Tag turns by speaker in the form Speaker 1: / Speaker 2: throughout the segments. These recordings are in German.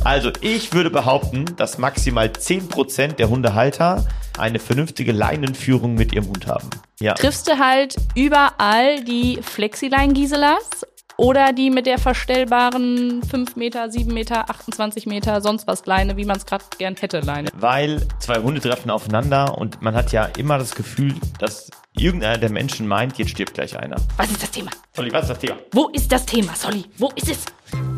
Speaker 1: Also, ich würde behaupten, dass maximal 10% der Hundehalter eine vernünftige Leinenführung mit ihrem Hund haben. Ja.
Speaker 2: Triffst du halt überall die Flexilein-Giselas oder die mit der verstellbaren 5 Meter, 7 Meter, 28 Meter, sonst was Leine, wie man es gerade gern hätte, Leine?
Speaker 1: Weil zwei Hunde treffen aufeinander und man hat ja immer das Gefühl, dass irgendeiner der Menschen meint, jetzt stirbt gleich einer.
Speaker 2: Was ist das Thema?
Speaker 1: Solly, was ist das Thema?
Speaker 2: Wo ist das Thema, Solly? Wo ist es?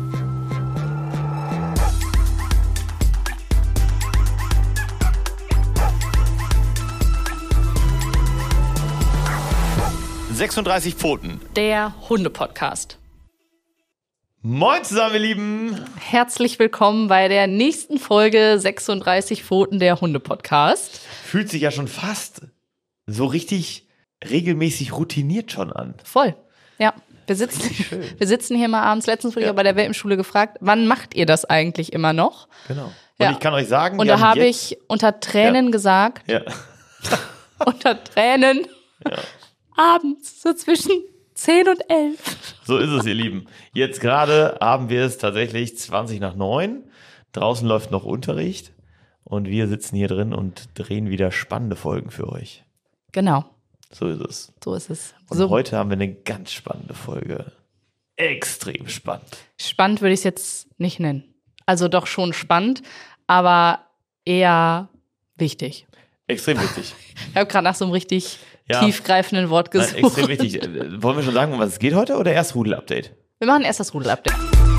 Speaker 1: »36 Pfoten«.
Speaker 2: Der Hunde-Podcast.
Speaker 1: Moin zusammen, ihr Lieben.
Speaker 2: Herzlich willkommen bei der nächsten Folge 36 Pfoten, der Hunde-Podcast.
Speaker 1: Fühlt sich ja schon fast so richtig regelmäßig routiniert schon an.
Speaker 2: Voll, ja. Wir sitzen hier mal abends. Letztens wurde ich bei der Welpenschule gefragt, wann macht ihr das eigentlich immer noch?
Speaker 1: Genau. Und
Speaker 2: ja.
Speaker 1: Ich kann euch sagen,
Speaker 2: und da habe ich unter Tränen gesagt, unter Tränen, abends, so zwischen 10 und 11.
Speaker 1: So ist es, ihr Lieben. Jetzt gerade haben wir es tatsächlich 20:09. Draußen läuft noch Unterricht und wir sitzen hier drin und drehen wieder spannende Folgen für euch.
Speaker 2: Genau.
Speaker 1: So ist es.
Speaker 2: So ist es.
Speaker 1: Und heute haben wir eine ganz spannende Folge. Extrem spannend.
Speaker 2: Spannend würde ich es jetzt nicht nennen. Also doch schon spannend, aber eher wichtig.
Speaker 1: Extrem wichtig.
Speaker 2: Ich habe gerade nach so einem richtig tiefgreifenden Wort gesucht.
Speaker 1: Nein, extrem wichtig. Wollen wir schon sagen, um was es geht heute oder erst Rudel-Update?
Speaker 2: Wir machen erst das Rudel-Update.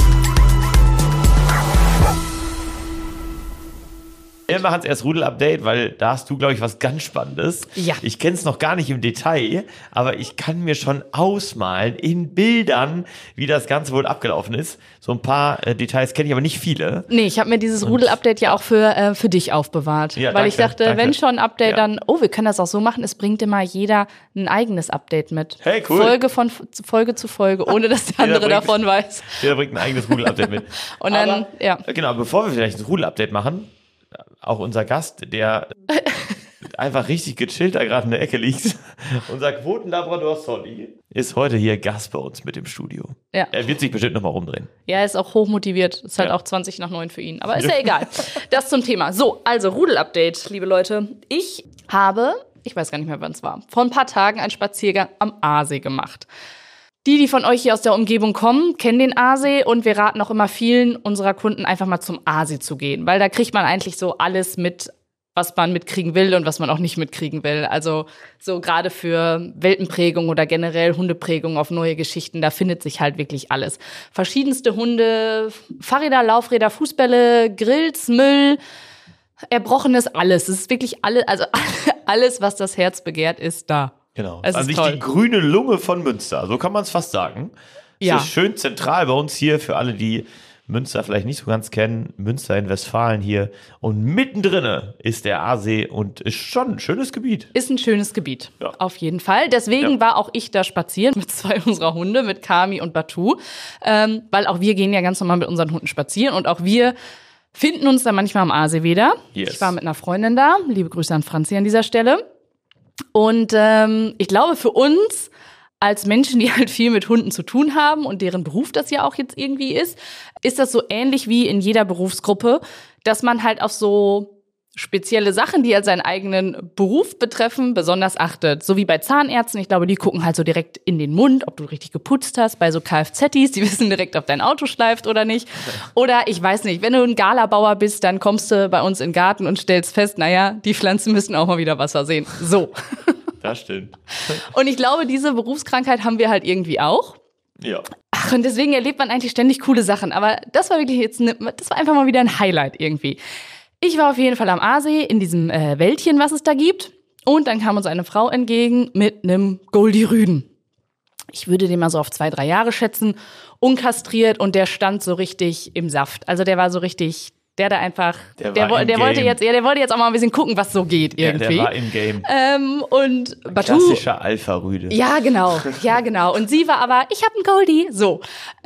Speaker 1: Wir machen es erst Rudel-Update, weil da hast du, glaube ich, was ganz Spannendes.
Speaker 2: Ja.
Speaker 1: Ich kenne es noch gar nicht im Detail, aber ich kann mir schon ausmalen in Bildern, wie das Ganze wohl abgelaufen ist. So ein paar Details kenne ich, aber nicht viele.
Speaker 2: Nee, ich habe mir dieses Rudel-Update ja auch für dich aufbewahrt.
Speaker 1: Ja,
Speaker 2: weil
Speaker 1: danke,
Speaker 2: ich dachte,
Speaker 1: danke.
Speaker 2: wenn schon ein Update, dann, wir können das auch so machen, es bringt immer jeder ein eigenes Update mit.
Speaker 1: Hey, cool.
Speaker 2: Folge zu Folge, ohne dass der andere davon weiß.
Speaker 1: Jeder bringt ein eigenes Rudel-Update mit.
Speaker 2: Und dann,
Speaker 1: Genau, bevor wir vielleicht ein Rudel-Update machen, auch unser Gast, der einfach richtig gechillt da gerade in der Ecke liegt. Unser Quotenlabrador Solly ist heute hier Gast bei uns mit im Studio.
Speaker 2: Ja.
Speaker 1: Er wird sich bestimmt nochmal rumdrehen.
Speaker 2: Ja, er ist auch hochmotiviert. Ist halt auch 20:09 für ihn. Aber ist ja egal. Das zum Thema. So, also Rudel-Update, liebe Leute. Ich weiß gar nicht mehr, wann es war, vor ein paar Tagen einen Spaziergang am Aasee gemacht. Die von euch hier aus der Umgebung kommen, kennen den Aasee und wir raten auch immer vielen unserer Kunden einfach mal zum Aasee zu gehen, weil da kriegt man eigentlich so alles mit, was man mitkriegen will und was man auch nicht mitkriegen will. Also so gerade für Welpenprägung oder generell Hundeprägung auf neue Geschichten, da findet sich halt wirklich alles. Verschiedenste Hunde, Fahrräder, Laufräder, Fußbälle, Grills, Müll, Erbrochenes, alles. Es ist wirklich alles, also alles, was das Herz begehrt, ist da.
Speaker 1: Genau.
Speaker 2: Es
Speaker 1: An
Speaker 2: ist
Speaker 1: sich
Speaker 2: toll.
Speaker 1: die grüne Lunge von Münster, so kann man es fast sagen.
Speaker 2: Ja.
Speaker 1: Es ist schön zentral bei uns hier, für alle, die Münster vielleicht nicht so ganz kennen. Münster in Westfalen hier. Und mittendrin ist der Aasee und ist schon ein schönes Gebiet.
Speaker 2: Ist ein schönes Gebiet,
Speaker 1: Ja.
Speaker 2: auf jeden Fall. Deswegen war auch ich da spazieren mit 2 unserer Hunde, mit Kami und Batu. Weil auch wir gehen ja ganz normal mit unseren Hunden spazieren und auch wir finden uns dann manchmal am Aasee wieder.
Speaker 1: Yes.
Speaker 2: Ich war mit einer Freundin da. Liebe Grüße an Franzi an dieser Stelle. Und ich glaube, für uns als Menschen, die halt viel mit Hunden zu tun haben und deren Beruf das ja auch jetzt irgendwie ist das so ähnlich wie in jeder Berufsgruppe, dass man halt auf so spezielle Sachen, die halt seinen eigenen Beruf betreffen, besonders achtet. So wie bei Zahnärzten. Ich glaube, die gucken halt so direkt in den Mund, ob du richtig geputzt hast. Bei so Kfz-Is, die wissen direkt, ob dein Auto schleift oder nicht. Oder ich weiß nicht, wenn du ein Galabauer bist, dann kommst du bei uns in den Garten und stellst fest, die Pflanzen müssen auch mal wieder Wasser sehen. So.
Speaker 1: Das stimmt.
Speaker 2: Und ich glaube, diese Berufskrankheit haben wir halt irgendwie auch.
Speaker 1: Ja.
Speaker 2: Ach, und deswegen erlebt man eigentlich ständig coole Sachen. Aber das war wirklich das war einfach mal wieder ein Highlight irgendwie. Ich war auf jeden Fall am Aasee in diesem Wäldchen, was es da gibt. Und dann kam uns eine Frau entgegen mit einem Goldie-Rüden. Ich würde den mal so auf 2-3 Jahre schätzen, unkastriert und der stand so richtig im Saft. Also der war so richtig, der wollte jetzt auch mal ein bisschen gucken, was so geht irgendwie.
Speaker 1: Ja, der war im Game.
Speaker 2: Und Batu,
Speaker 1: klassischer Alpha-Rüde.
Speaker 2: Ja, genau. Und sie war aber, ich habe einen Goldie. So.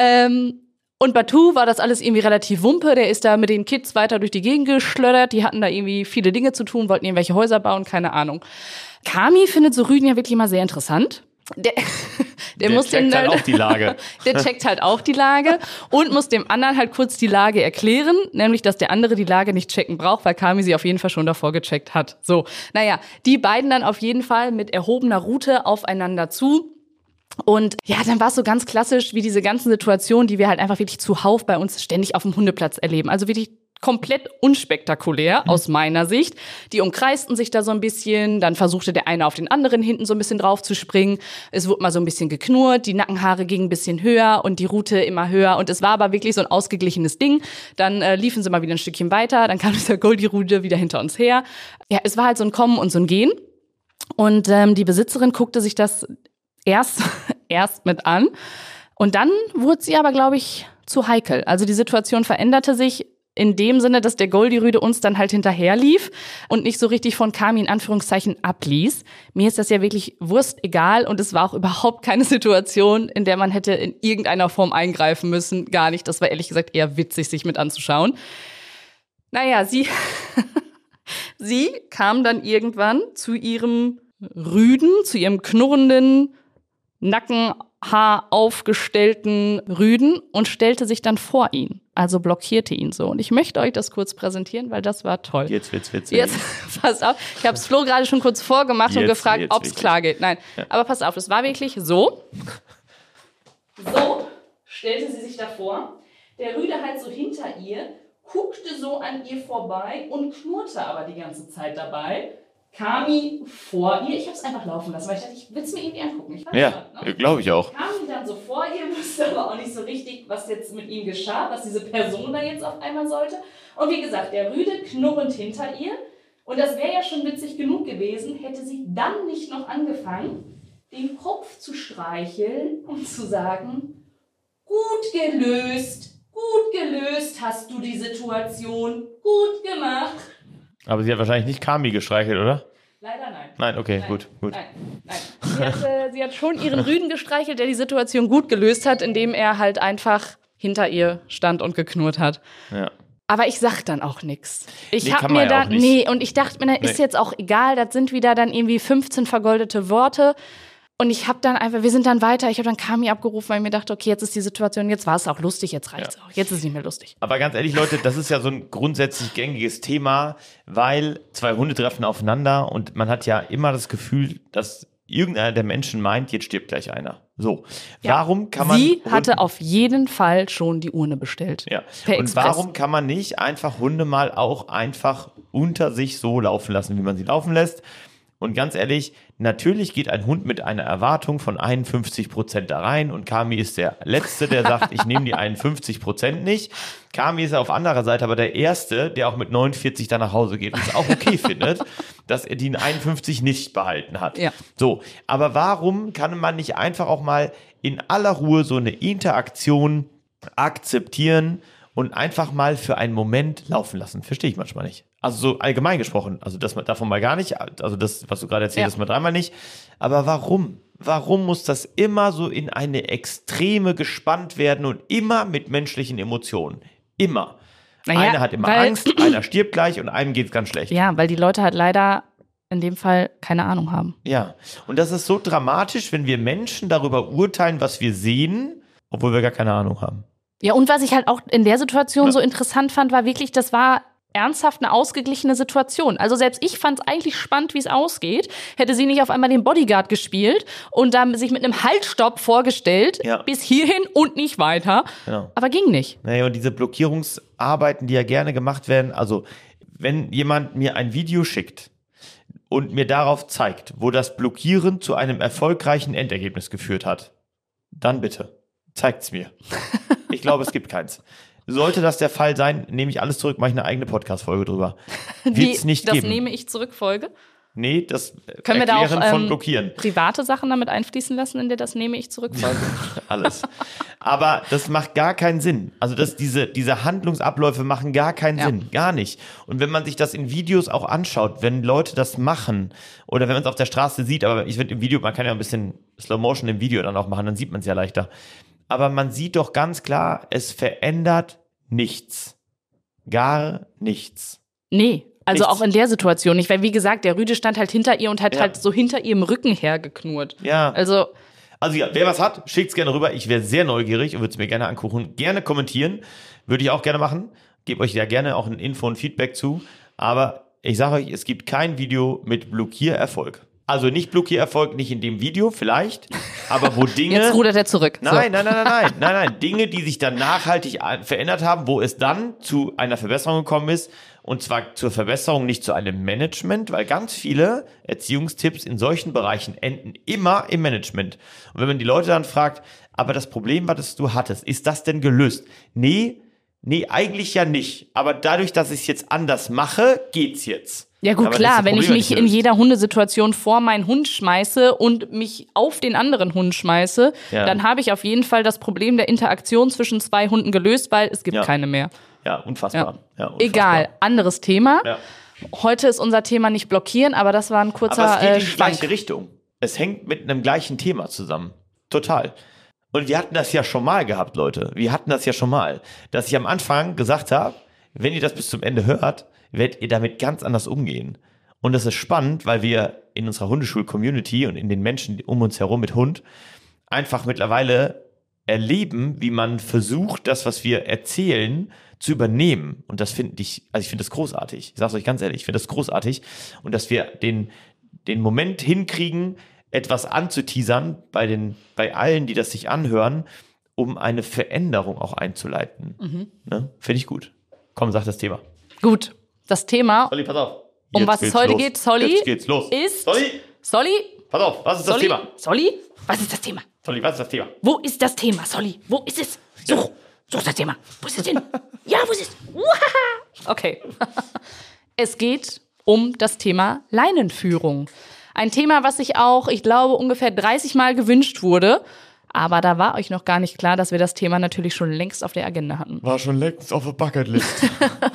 Speaker 2: Und Batu war das alles irgendwie relativ wumpe. Der ist da mit den Kids weiter durch die Gegend geschlöddert. Die hatten da irgendwie viele Dinge zu tun, wollten irgendwelche Häuser bauen, keine Ahnung. Kami findet so Rüden ja wirklich mal sehr interessant. Der muss
Speaker 1: checkt halt auch die Lage.
Speaker 2: Der checkt halt auch die Lage und muss dem anderen halt kurz die Lage erklären, nämlich, dass der andere die Lage nicht checken braucht, weil Kami sie auf jeden Fall schon davor gecheckt hat. So, naja, die beiden dann auf jeden Fall mit erhobener Rute aufeinander zu. Und ja, dann war es so ganz klassisch, wie diese ganzen Situationen, die wir halt einfach wirklich zuhauf bei uns ständig auf dem Hundeplatz erleben. Also wirklich komplett unspektakulär aus meiner Sicht. Die umkreisten sich da so ein bisschen, dann versuchte der eine auf den anderen hinten so ein bisschen drauf zu springen. Es wurde mal so ein bisschen geknurrt, die Nackenhaare gingen ein bisschen höher und die Rute immer höher. Und es war aber wirklich so ein ausgeglichenes Ding. Dann liefen sie mal wieder ein Stückchen weiter, dann kam dieser Goldie-Rute wieder hinter uns her. Ja, es war halt so ein Kommen und so ein Gehen. Und die Besitzerin guckte sich das erst mit an. Und dann wurde sie aber, glaube ich, zu heikel. Also die Situation veränderte sich in dem Sinne, dass der Goldie-Rüde uns dann halt hinterherlief und nicht so richtig von Kami in Anführungszeichen abließ. Mir ist das ja wirklich wurstegal und es war auch überhaupt keine Situation, in der man hätte in irgendeiner Form eingreifen müssen. Gar nicht. Das war ehrlich gesagt eher witzig, sich mit anzuschauen. Naja, sie kam dann irgendwann zu ihrem Rüden, zu ihrem knurrenden, Nackenhaar aufgestellten Rüden und stellte sich dann vor ihn. Also blockierte ihn so. Und ich möchte euch das kurz präsentieren, weil das war toll.
Speaker 1: Jetzt wird's witzig.
Speaker 2: Jetzt, pass auf, ich habe es Flo gerade schon kurz vorgemacht und gefragt, ob es klar geht. Nein, ja. Aber pass auf, es war wirklich so. So stellte sie sich davor. Der Rüde halt so hinter ihr, guckte so an ihr vorbei und knurrte aber die ganze Zeit dabei. Kami vor ihr, ich habe es einfach laufen lassen, weil ich dachte, ich will es mir irgendwie angucken.
Speaker 1: Ja, glaube ich auch.
Speaker 2: Kami dann so vor ihr, wusste aber auch nicht so richtig, was jetzt mit ihm geschah, was diese Person da jetzt auf einmal sollte. Und wie gesagt, der Rüde knurrend hinter ihr. Und das wäre ja schon witzig genug gewesen, hätte sie dann nicht noch angefangen, den Kopf zu streicheln und zu sagen, gut gelöst hast du die Situation, gut gemacht.
Speaker 1: Aber sie hat wahrscheinlich nicht Kami gestreichelt, oder?
Speaker 2: Leider nein.
Speaker 1: Nein, okay,
Speaker 2: nein.
Speaker 1: gut.
Speaker 2: Nein. Sie hat schon ihren Rüden gestreichelt, der die Situation gut gelöst hat, indem er halt einfach hinter ihr stand und geknurrt hat. Ja. Aber ich sag dann auch nichts. Und ich dachte mir, ist jetzt auch egal, das sind wieder dann irgendwie 15 vergoldete Worte. Und ich habe dann einfach, wir sind dann weiter, ich habe dann Kami abgerufen, weil ich mir dachte, okay, jetzt ist die Situation, jetzt war es auch lustig, jetzt reicht's auch. Jetzt ist es nicht mehr lustig.
Speaker 1: Aber ganz ehrlich, Leute, das ist ja so ein grundsätzlich gängiges Thema, weil zwei Hunde treffen aufeinander und man hat ja immer das Gefühl, dass irgendeiner der Menschen meint, jetzt stirbt gleich einer. So, ja. Warum kann man...
Speaker 2: Sie hatte auf jeden Fall schon die Urne bestellt.
Speaker 1: Ja, und warum kann man nicht einfach Hunde mal auch einfach unter sich so laufen lassen, wie man sie laufen lässt? Und ganz ehrlich, natürlich geht ein Hund mit einer Erwartung von 51% da rein und Kami ist der Letzte, der sagt, ich nehme die 51% nicht. Kami ist auf anderer Seite aber der Erste, der auch mit 49 da nach Hause geht und es auch okay findet, dass er die 51 nicht behalten hat. Ja. So, aber warum kann man nicht einfach auch mal in aller Ruhe so eine Interaktion akzeptieren und einfach mal für einen Moment laufen lassen? Verstehe ich manchmal nicht. Also so allgemein gesprochen, also das davon mal gar nicht, also das, was du gerade erzählt hast, mal dreimal nicht. Aber warum? Warum muss das immer so in eine Extreme gespannt werden und immer mit menschlichen Emotionen? Immer. Naja, einer hat immer Angst, einer stirbt gleich und einem geht's ganz schlecht.
Speaker 2: Ja, weil die Leute halt leider in dem Fall keine Ahnung haben.
Speaker 1: Ja, und das ist so dramatisch, wenn wir Menschen darüber urteilen, was wir sehen, obwohl wir gar keine Ahnung haben.
Speaker 2: Ja, und was ich halt auch in der Situation so interessant fand, war wirklich, das war ernsthaft eine ausgeglichene Situation. Also selbst ich fand es eigentlich spannend, wie es ausgeht. Hätte sie nicht auf einmal den Bodyguard gespielt und dann sich mit einem Haltstopp vorgestellt, bis hierhin und nicht weiter. Genau. Aber ging nicht.
Speaker 1: Naja, und diese Blockierungsarbeiten, die ja gerne gemacht werden, also wenn jemand mir ein Video schickt und mir darauf zeigt, wo das Blockieren zu einem erfolgreichen Endergebnis geführt hat, dann bitte, zeigt's mir. Ich glaube, es gibt keins. Sollte das der Fall sein, nehme ich alles zurück, mache ich eine eigene Podcast-Folge drüber. Wird's nicht geben.
Speaker 2: Das nehme ich zurück Folge?
Speaker 1: Nee, das
Speaker 2: können wir da auch
Speaker 1: von Blockieren.
Speaker 2: Private Sachen damit einfließen lassen, in der das nehme ich zurück Folge?
Speaker 1: Alles. Aber das macht gar keinen Sinn. Also diese Handlungsabläufe machen gar keinen Sinn. Gar nicht. Und wenn man sich das in Videos auch anschaut, wenn Leute das machen oder wenn man es auf der Straße sieht, aber ich finde im Video, man kann ja ein bisschen Slow Motion im Video dann auch machen, dann sieht man es ja leichter. Aber man sieht doch ganz klar, es verändert nichts. Gar nichts.
Speaker 2: Nee, also nichts. Auch in der Situation nicht. Weil wie gesagt, der Rüde stand halt hinter ihr und hat halt so hinter ihrem Rücken hergeknurrt.
Speaker 1: Ja.
Speaker 2: Also
Speaker 1: Also ja, wer was hat, schickt's gerne rüber. Ich wäre sehr neugierig und würde es mir gerne angucken. Gerne kommentieren, würde ich auch gerne machen. Gebe euch ja gerne auch ein Info und Feedback zu. Aber ich sage euch, es gibt kein Video mit Blockiererfolg. Also nicht Blockiererfolg, nicht in dem Video vielleicht, aber wo Dinge...
Speaker 2: Jetzt rudert er zurück.
Speaker 1: Nein. Dinge, die sich dann nachhaltig verändert haben, wo es dann zu einer Verbesserung gekommen ist. Und zwar zur Verbesserung, nicht zu einem Management, weil ganz viele Erziehungstipps in solchen Bereichen enden immer im Management. Und wenn man die Leute dann fragt, aber das Problem, was du hattest, ist das denn gelöst? Nee, eigentlich ja nicht. Aber dadurch, dass ich es jetzt anders mache, geht's jetzt.
Speaker 2: Ja gut,
Speaker 1: aber
Speaker 2: klar, wenn ich mich in jeder Hundesituation vor meinen Hund schmeiße und mich auf den anderen Hund schmeiße, dann habe ich auf jeden Fall das Problem der Interaktion zwischen zwei Hunden gelöst, weil es gibt keine mehr.
Speaker 1: Ja, unfassbar. Ja, unfassbar.
Speaker 2: Egal, anderes Thema. Ja. Heute ist unser Thema nicht blockieren, aber das war ein kurzer
Speaker 1: Aber es geht in die
Speaker 2: Schwank.
Speaker 1: gleiche Richtung. Es hängt mit einem gleichen Thema zusammen. Total. Und wir hatten das ja schon mal gehabt, Leute. Dass ich am Anfang gesagt habe, wenn ihr das bis zum Ende hört, werdet ihr damit ganz anders umgehen. Und das ist spannend, weil wir in unserer Hundeschul-Community und in den Menschen um uns herum mit Hund einfach mittlerweile erleben, wie man versucht, das, was wir erzählen, zu übernehmen. Und das finde ich das großartig. Ich sage es euch ganz ehrlich, ich finde das großartig. Und dass wir den Moment hinkriegen, etwas anzuteasern bei allen, die das sich anhören, um eine Veränderung auch einzuleiten. Ne? Finde ich gut. Komm, sag das Thema.
Speaker 2: Gut, das Thema,
Speaker 1: Solly, pass auf.
Speaker 2: um was es heute geht, Solly,
Speaker 1: Jetzt geht's los.
Speaker 2: ist...
Speaker 1: Solly, pass auf, was ist das Thema?
Speaker 2: Solly, was ist das Thema?
Speaker 1: Solly, was ist das Thema?
Speaker 2: Wo ist das Thema, Solly? Wo ist es? Such das Thema. Wo ist es denn? Ja, wo ist es? Okay. Es geht um das Thema Leinenführung. Ein Thema, was sich auch, ich glaube, ungefähr 30 Mal gewünscht wurde. Aber da war euch noch gar nicht klar, dass wir das Thema natürlich schon längst auf der Agenda hatten.
Speaker 1: War schon längst auf der Bucketlist.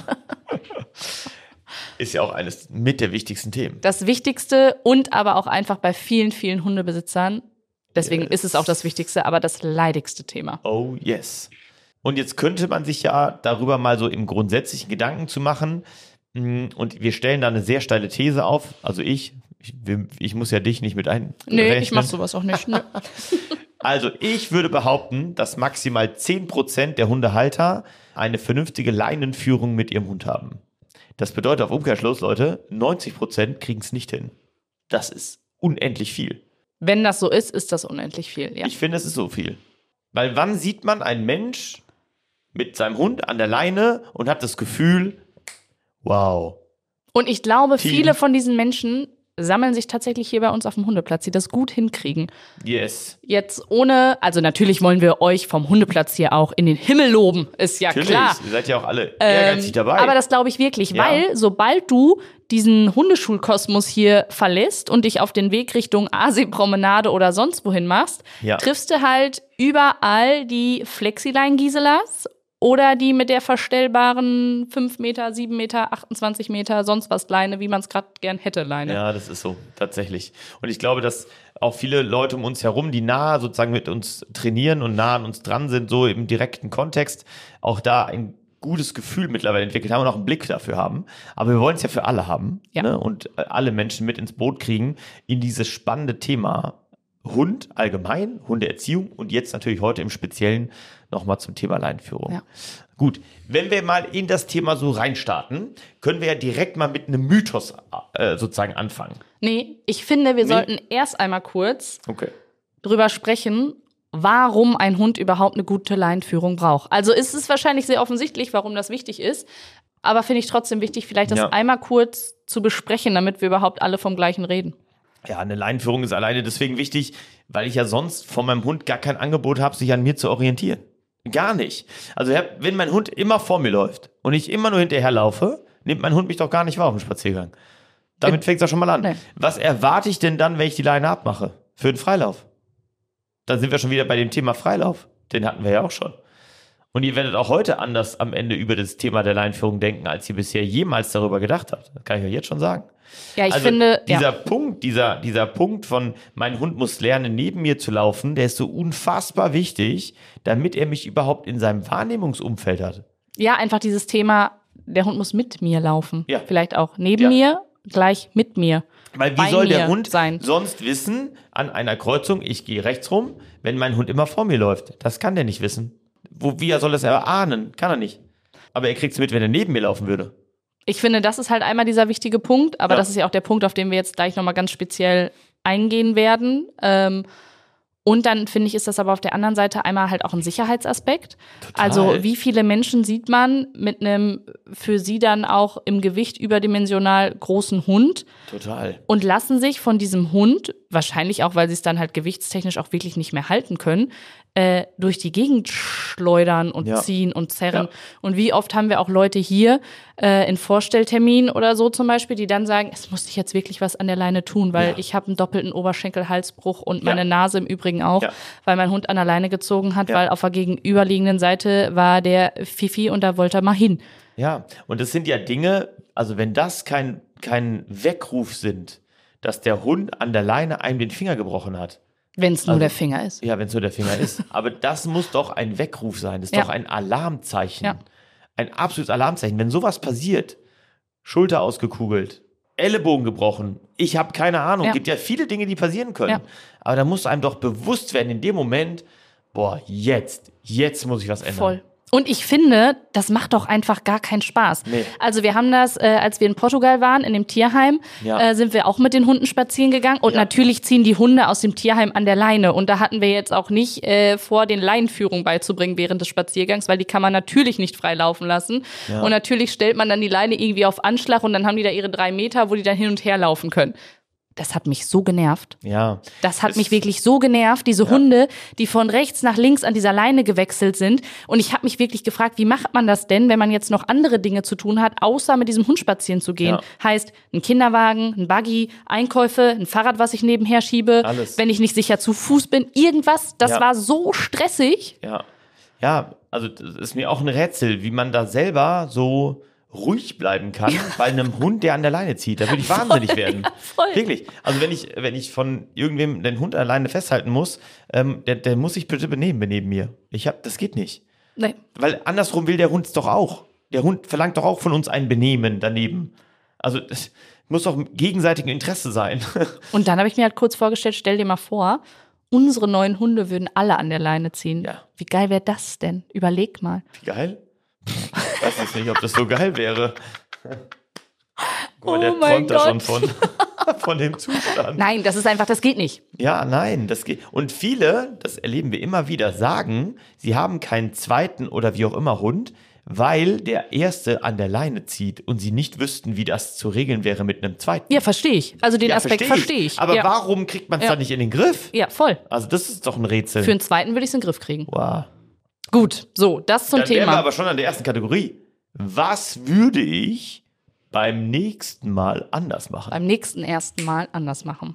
Speaker 1: Ist ja auch eines mit der wichtigsten Themen.
Speaker 2: Das Wichtigste und aber auch einfach bei vielen, vielen Hundebesitzern. Deswegen ist es auch das Wichtigste, aber das leidigste Thema.
Speaker 1: Oh yes. Und jetzt könnte man sich ja darüber mal so im grundsätzlichen Gedanken zu machen. Und wir stellen da eine sehr steile These auf. Also ich muss ja dich nicht mit einrechnen.
Speaker 2: Nee, ich mach sowas auch nicht. Ne?
Speaker 1: Also ich würde behaupten, dass maximal 10% der Hundehalter eine vernünftige Leinenführung mit ihrem Hund haben. Das bedeutet auf Umkehrschluss, Leute, 90% kriegen es nicht hin. Das ist unendlich viel.
Speaker 2: Wenn das so ist, ist das unendlich viel, ja.
Speaker 1: Ich finde, es ist so viel. Weil wann sieht man einen Mensch mit seinem Hund an der Leine und hat das Gefühl, wow.
Speaker 2: Und ich glaube,
Speaker 1: Team.
Speaker 2: viele von diesen Menschen sammeln sich tatsächlich hier bei uns auf dem Hundeplatz, die das gut hinkriegen.
Speaker 1: Yes.
Speaker 2: Jetzt also natürlich wollen wir euch vom Hundeplatz hier auch in den Himmel loben, ist ja
Speaker 1: Natürlich,
Speaker 2: klar.
Speaker 1: ihr seid ja auch alle ehrgeizig dabei.
Speaker 2: Aber das glaube ich wirklich, weil sobald du diesen Hundeschulkosmos hier verlässt und dich auf den Weg Richtung Aasee-Promenade oder sonst wohin machst, triffst du halt überall die Flexilein-Giselas oder die mit der verstellbaren 5 Meter, 7 Meter, 28 Meter, sonst was Leine, wie man es gerade gern hätte, Leine.
Speaker 1: Ja, das ist so, tatsächlich. Und ich glaube, dass auch viele Leute um uns herum, die nah sozusagen mit uns trainieren und nah an uns dran sind, so im direkten Kontext, auch da ein gutes Gefühl mittlerweile entwickelt haben und auch einen Blick dafür haben. Aber wir wollen es ja für alle haben, ne? Und alle Menschen mit ins Boot kriegen in dieses spannende Thema Hund allgemein, Hundeerziehung und jetzt natürlich heute im Speziellen nochmal zum Thema Leinenführung. Ja. Gut, wenn wir mal in das Thema so reinstarten, können wir ja direkt mal mit einem Mythos sozusagen anfangen.
Speaker 2: Nee, ich finde, wir sollten erst einmal kurz drüber sprechen, warum ein Hund überhaupt eine gute Leinenführung braucht. Also ist es wahrscheinlich sehr offensichtlich, warum das wichtig ist, aber finde ich trotzdem wichtig, vielleicht das einmal kurz zu besprechen, damit wir überhaupt alle vom Gleichen reden.
Speaker 1: Ja, eine Leinenführung ist alleine deswegen wichtig, weil ich ja sonst von meinem Hund gar kein Angebot habe, sich an mir zu orientieren. Gar nicht. Also wenn mein Hund immer vor mir läuft und ich immer nur hinterherlaufe, nimmt mein Hund mich doch gar nicht wahr auf dem Spaziergang. Damit fängt es ja schon mal an. Nee. Was erwarte ich denn dann, wenn ich die Leine abmache? Für den Freilauf. Dann sind wir schon wieder bei dem Thema Freilauf. Den hatten wir ja auch schon. Und ihr werdet auch heute anders am Ende über das Thema der Leinenführung denken, als ihr bisher jemals darüber gedacht habt. Das kann ich euch jetzt schon sagen.
Speaker 2: Ja, ich finde,
Speaker 1: dieser Punkt von, mein Hund muss lernen, neben mir zu laufen, der ist so unfassbar wichtig, damit er mich überhaupt in seinem Wahrnehmungsumfeld hat.
Speaker 2: Ja, einfach dieses Thema, der Hund muss mit mir laufen. Ja. Vielleicht auch neben mir gleich mit mir.
Speaker 1: Weil wie soll der Hund sonst wissen, an einer Kreuzung, ich gehe rechts rum, wenn mein Hund immer vor mir läuft? Das kann der nicht wissen. Wie soll das erahnen? Kann er nicht. Aber er kriegt es mit, wenn er neben mir laufen würde.
Speaker 2: Ich finde, das ist halt einmal dieser wichtige Punkt, aber das ist ja auch der Punkt, auf den wir jetzt gleich nochmal ganz speziell eingehen werden. Und dann, finde ich, ist das aber auf der anderen Seite einmal halt auch ein Sicherheitsaspekt. Total. Also wie viele Menschen sieht man mit einem für sie dann auch im Gewicht überdimensional großen Hund.
Speaker 1: Total.
Speaker 2: Und lassen sich von diesem Hund, wahrscheinlich auch, weil sie es dann halt gewichtstechnisch auch wirklich nicht mehr halten können, durch die Gegend schleudern und ziehen und zerren. Ja. Und wie oft haben wir auch Leute hier in Vorstellterminen oder so zum Beispiel, die dann sagen, es muss ich jetzt wirklich was an der Leine tun, weil ich habe einen doppelten Oberschenkelhalsbruch und meine Nase im Übrigen auch, weil mein Hund an der Leine gezogen hat, weil auf der gegenüberliegenden Seite war der Fifi und da wollte er mal hin.
Speaker 1: Ja, und das sind ja Dinge, also wenn das kein Weckruf sind, dass der Hund an der Leine einem den Finger gebrochen hat.
Speaker 2: Wenn es nur der Finger ist.
Speaker 1: Ja, wenn es nur der Finger ist. Aber das muss doch ein Weckruf sein. Das ist doch ein Alarmzeichen. Ja. Ein absolutes Alarmzeichen. Wenn sowas passiert, Schulter ausgekugelt, Ellenbogen gebrochen, ich habe keine Ahnung. Es gibt ja viele Dinge, die passieren können. Ja. Aber da muss einem doch bewusst werden in dem Moment, jetzt muss ich was ändern. Voll.
Speaker 2: Und ich finde, das macht doch einfach gar keinen Spaß. Nee. Also wir haben das, als wir in Portugal waren, in dem Tierheim, sind wir auch mit den Hunden spazieren gegangen. Und natürlich ziehen die Hunde aus dem Tierheim an der Leine. Und da hatten wir jetzt auch nicht vor, den Leinenführung beizubringen während des Spaziergangs, weil die kann man natürlich nicht frei laufen lassen. Ja. Und natürlich stellt man dann die Leine irgendwie auf Anschlag und dann haben die da ihre 3 Meter, wo die dann hin und her laufen können. Das hat mich so genervt.
Speaker 1: Ja.
Speaker 2: Das hat mich wirklich so genervt, diese Hunde, die von rechts nach links an dieser Leine gewechselt sind. Und ich habe mich wirklich gefragt, wie macht man das denn, wenn man jetzt noch andere Dinge zu tun hat, außer mit diesem Hund spazieren zu gehen? Ja. Heißt, ein Kinderwagen, ein Buggy, Einkäufe, ein Fahrrad, was ich nebenher schiebe, alles. Wenn ich nicht sicher zu Fuß bin, irgendwas. Das war so stressig.
Speaker 1: Ja, also das ist mir auch ein Rätsel, wie man da selber so ruhig bleiben kann bei einem Hund, der an der Leine zieht. Da würde ich wahnsinnig werden. Voll. Wirklich. Also wenn ich von irgendwem den Hund an der Leine festhalten muss, der muss sich bitte benehmen neben mir. Das geht nicht. Nee. Weil andersrum will der Hund es doch auch. Der Hund verlangt doch auch von uns ein Benehmen daneben. Also das muss doch im gegenseitigen Interesse sein.
Speaker 2: Und dann habe ich mir halt kurz vorgestellt, stell dir mal vor, unsere neuen Hunde würden alle an der Leine ziehen. Ja. Wie geil wäre das denn? Überleg mal.
Speaker 1: Wie geil? Ich weiß jetzt nicht, ob das so geil wäre. Guck mal, der träumt da schon von dem Zustand.
Speaker 2: Nein, das geht nicht.
Speaker 1: Ja, nein, das geht. Und viele, das erleben wir immer wieder, sagen, sie haben keinen zweiten oder wie auch immer Hund, weil der erste an der Leine zieht und sie nicht wüssten, wie das zu regeln wäre mit einem zweiten.
Speaker 2: Ja, verstehe ich. Also den Aspekt verstehe ich.
Speaker 1: Aber warum kriegt man es dann nicht in den Griff?
Speaker 2: Ja, voll.
Speaker 1: Also das ist doch ein Rätsel.
Speaker 2: Für einen zweiten würde ich es in den Griff kriegen.
Speaker 1: Wow.
Speaker 2: Gut, so, das zum Thema.
Speaker 1: Dann wären wir aber schon an der ersten Kategorie. Was würde ich beim nächsten Mal anders machen?
Speaker 2: Beim nächsten ersten Mal anders machen.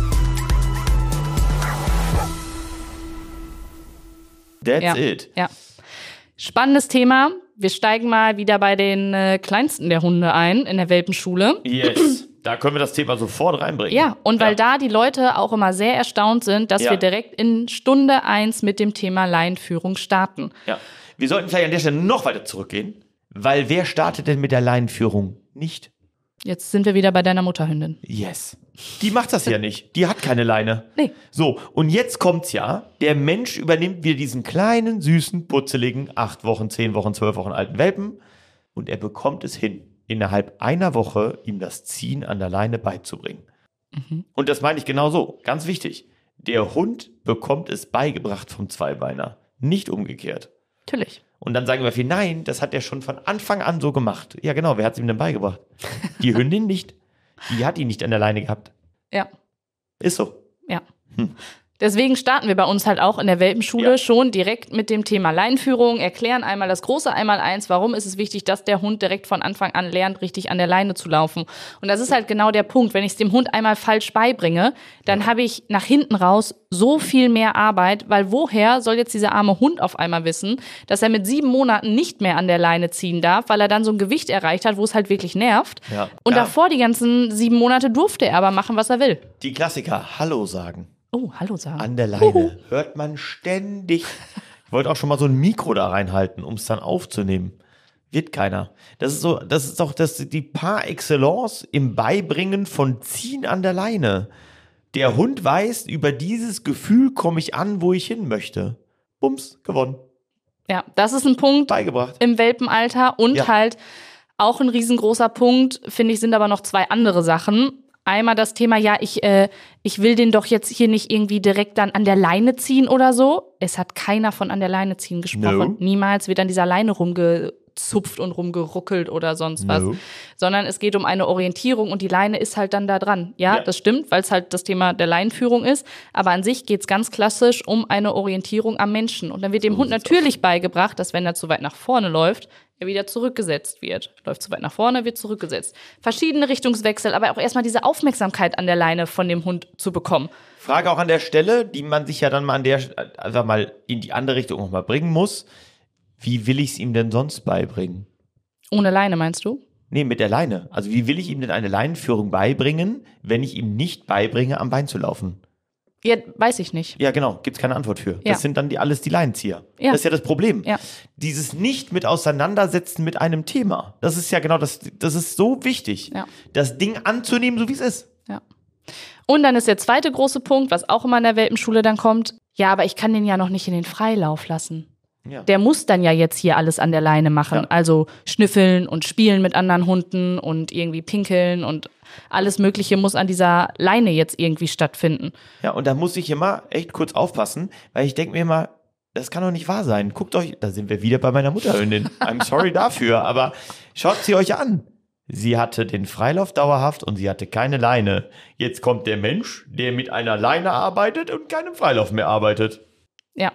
Speaker 1: That's it.
Speaker 2: Ja. Spannendes Thema. Wir steigen mal wieder bei den kleinsten der Hunde ein, in der Welpenschule.
Speaker 1: Yes. Da können wir das Thema sofort reinbringen.
Speaker 2: Ja, und weil da die Leute auch immer sehr erstaunt sind, dass wir direkt in Stunde 1 mit dem Thema Leinenführung starten.
Speaker 1: Ja, wir sollten vielleicht an der Stelle noch weiter zurückgehen, weil wer startet denn mit der Leinenführung nicht?
Speaker 2: Jetzt sind wir wieder bei deiner Mutterhündin.
Speaker 1: Yes. Die macht das ja nicht. Die hat keine Leine.
Speaker 2: Nee.
Speaker 1: So, und jetzt kommt's ja. Der Mensch übernimmt wieder diesen kleinen, süßen, putzeligen, 8 Wochen, 10 Wochen, 12 Wochen alten Welpen und er bekommt es hin, innerhalb einer Woche ihm das Ziehen an der Leine beizubringen. Mhm. Und das meine ich genau so. Ganz wichtig. Der Hund bekommt es beigebracht vom Zweibeiner. Nicht umgekehrt.
Speaker 2: Natürlich.
Speaker 1: Und dann sagen wir viel, nein, das hat er schon von Anfang an so gemacht. Ja, genau, wer hat es ihm denn beigebracht? Die Hündin nicht. Die hat ihn nicht an der Leine gehabt.
Speaker 2: Ja.
Speaker 1: Ist so.
Speaker 2: Ja. Deswegen starten wir bei uns halt auch in der Welpenschule schon direkt mit dem Thema Leinenführung, erklären einmal das große Einmaleins, warum ist es wichtig, dass der Hund direkt von Anfang an lernt, richtig an der Leine zu laufen. Und das ist halt genau der Punkt, wenn ich es dem Hund einmal falsch beibringe, dann habe ich nach hinten raus so viel mehr Arbeit, weil woher soll jetzt dieser arme Hund auf einmal wissen, dass er mit 7 Monaten nicht mehr an der Leine ziehen darf, weil er dann so ein Gewicht erreicht hat, wo es halt wirklich nervt. Ja. Und davor die ganzen 7 Monate durfte er aber machen, was er will.
Speaker 1: Die Klassiker, Hallo sagen.
Speaker 2: Oh, Hallo sagen.
Speaker 1: An der Leine hört man ständig. Ich wollte auch schon mal so ein Mikro da reinhalten, um es dann aufzunehmen. Wird keiner. Das ist doch die par excellence im Beibringen von Ziehen an der Leine. Der Hund weiß, über dieses Gefühl komme ich an, wo ich hin möchte. Bums, gewonnen.
Speaker 2: Ja, das ist ein Punkt
Speaker 1: Beigebracht.
Speaker 2: im Welpenalter und halt auch ein riesengroßer Punkt, finde ich, sind aber noch 2 andere Sachen. Einmal das Thema, ich will den doch jetzt hier nicht irgendwie direkt dann an der Leine ziehen oder so. Es hat keiner von an der Leine ziehen gesprochen.
Speaker 1: No.
Speaker 2: Niemals wird an dieser Leine rumgezupft und rumgeruckelt oder sonst was.
Speaker 1: No.
Speaker 2: Sondern es geht um eine Orientierung und die Leine ist halt dann da dran. Ja, das stimmt, weil es halt das Thema der Leinenführung ist. Aber an sich geht es ganz klassisch um eine Orientierung am Menschen. Und dann wird dem Hund natürlich beigebracht, dass wenn er zu weit nach vorne läuft, er wieder zurückgesetzt wird. Läuft zu weit nach vorne, wird zurückgesetzt. Verschiedene Richtungswechsel, aber auch erstmal diese Aufmerksamkeit an der Leine von dem Hund zu bekommen.
Speaker 1: Frage auch an der Stelle, die man sich ja dann mal einfach mal in die andere Richtung auch mal bringen muss. Wie will ich es ihm denn sonst beibringen?
Speaker 2: Ohne Leine, meinst du?
Speaker 1: Nee, mit der Leine. Also wie will ich ihm denn eine Leinenführung beibringen, wenn ich ihm nicht beibringe, am Bein zu laufen?
Speaker 2: Ja, weiß ich nicht.
Speaker 1: Ja, genau, gibt's keine Antwort für.
Speaker 2: Ja.
Speaker 1: Das sind dann alles die Leinenzieher.
Speaker 2: Ja.
Speaker 1: Das ist ja das Problem.
Speaker 2: Ja.
Speaker 1: Dieses nicht mit auseinandersetzen mit einem Thema. Das ist ja genau das ist so wichtig.
Speaker 2: Ja.
Speaker 1: Das Ding anzunehmen, so wie es ist.
Speaker 2: Ja. Und dann ist der zweite große Punkt, was auch immer in der Welpenschule dann kommt. Ja, aber ich kann den ja noch nicht in den Freilauf lassen.
Speaker 1: Ja.
Speaker 2: Der muss dann ja jetzt hier alles an der Leine machen.
Speaker 1: Ja.
Speaker 2: Also schnüffeln und spielen mit anderen Hunden und irgendwie pinkeln und alles Mögliche muss an dieser Leine jetzt irgendwie stattfinden.
Speaker 1: Ja, und da muss ich immer echt kurz aufpassen, weil ich denke mir immer, das kann doch nicht wahr sein. Guckt euch, da sind wir wieder bei meiner Mutterhündin. I'm sorry dafür, aber schaut sie euch an. Sie hatte den Freilauf dauerhaft und sie hatte keine Leine. Jetzt kommt der Mensch, der mit einer Leine arbeitet und keinem Freilauf mehr arbeitet.
Speaker 2: Ja.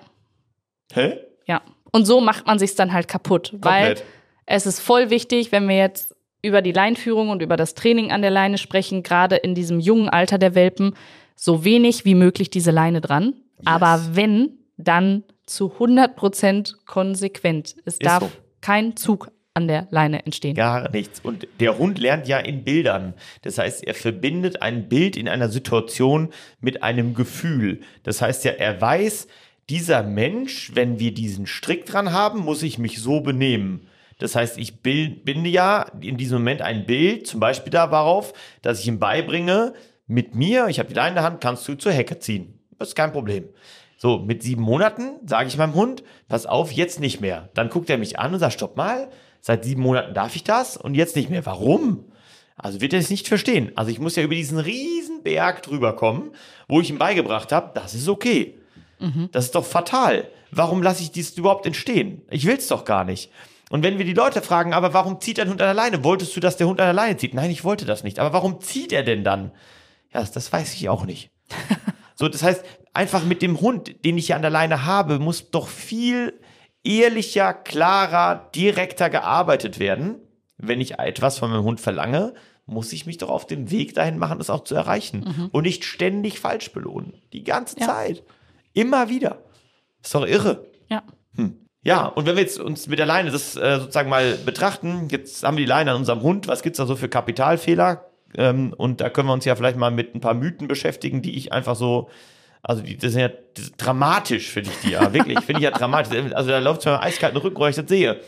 Speaker 1: Hä?
Speaker 2: Ja. Und so macht man sich's dann halt kaputt. Weil es ist voll wichtig, wenn wir jetzt über die Leinführung und über das Training an der Leine sprechen, gerade in diesem jungen Alter der Welpen, so wenig wie möglich diese Leine dran. Yes. Aber wenn, dann zu 100% konsequent. Es darf so kein Zug an der Leine entstehen.
Speaker 1: Gar nichts. Und der Hund lernt ja in Bildern. Das heißt, er verbindet ein Bild in einer Situation mit einem Gefühl. Das heißt ja, er weiß, dieser Mensch, wenn wir diesen Strick dran haben, muss ich mich so benehmen. Das heißt, ich binde ja in diesem Moment ein Bild, zum Beispiel darauf, dass ich ihm beibringe, mit mir, ich habe die Leine in der Hand, kannst du zur Hecke ziehen. Das ist kein Problem. So, mit 7 Monaten sage ich meinem Hund, pass auf, jetzt nicht mehr. Dann guckt er mich an und sagt, stopp mal, seit 7 Monaten darf ich das und jetzt nicht mehr. Warum? Also wird er es nicht verstehen. Also ich muss ja über diesen riesen Berg drüber kommen, wo ich ihm beigebracht habe, das ist okay. Das ist doch fatal. Warum lasse ich dies überhaupt entstehen? Ich will es doch gar nicht. Und wenn wir die Leute fragen, aber warum zieht dein Hund an der Leine? Wolltest du, dass der Hund an der Leine zieht? Nein, ich wollte das nicht. Aber warum zieht er denn dann? Ja, das weiß ich auch nicht. So, das heißt, einfach mit dem Hund, den ich ja an der Leine habe, muss doch viel ehrlicher, klarer, direkter gearbeitet werden. Wenn ich etwas von meinem Hund verlange, muss ich mich doch auf den Weg dahin machen, das auch zu erreichen. Und nicht ständig falsch belohnen. Die ganze Zeit. Immer wieder. Ist doch irre.
Speaker 2: Ja.
Speaker 1: Ja, und wenn wir jetzt uns mit der Leine das sozusagen mal betrachten, jetzt haben wir die Leine an unserem Hund, was gibt's da so für Kapitalfehler? Und da können wir uns ja vielleicht mal mit ein paar Mythen beschäftigen, die ich einfach so, also das sind ja dramatisch, finde ich die ja, wirklich, finde ich ja dramatisch. Also da läuft es mir eiskalten Rücken, wenn ich das sehe.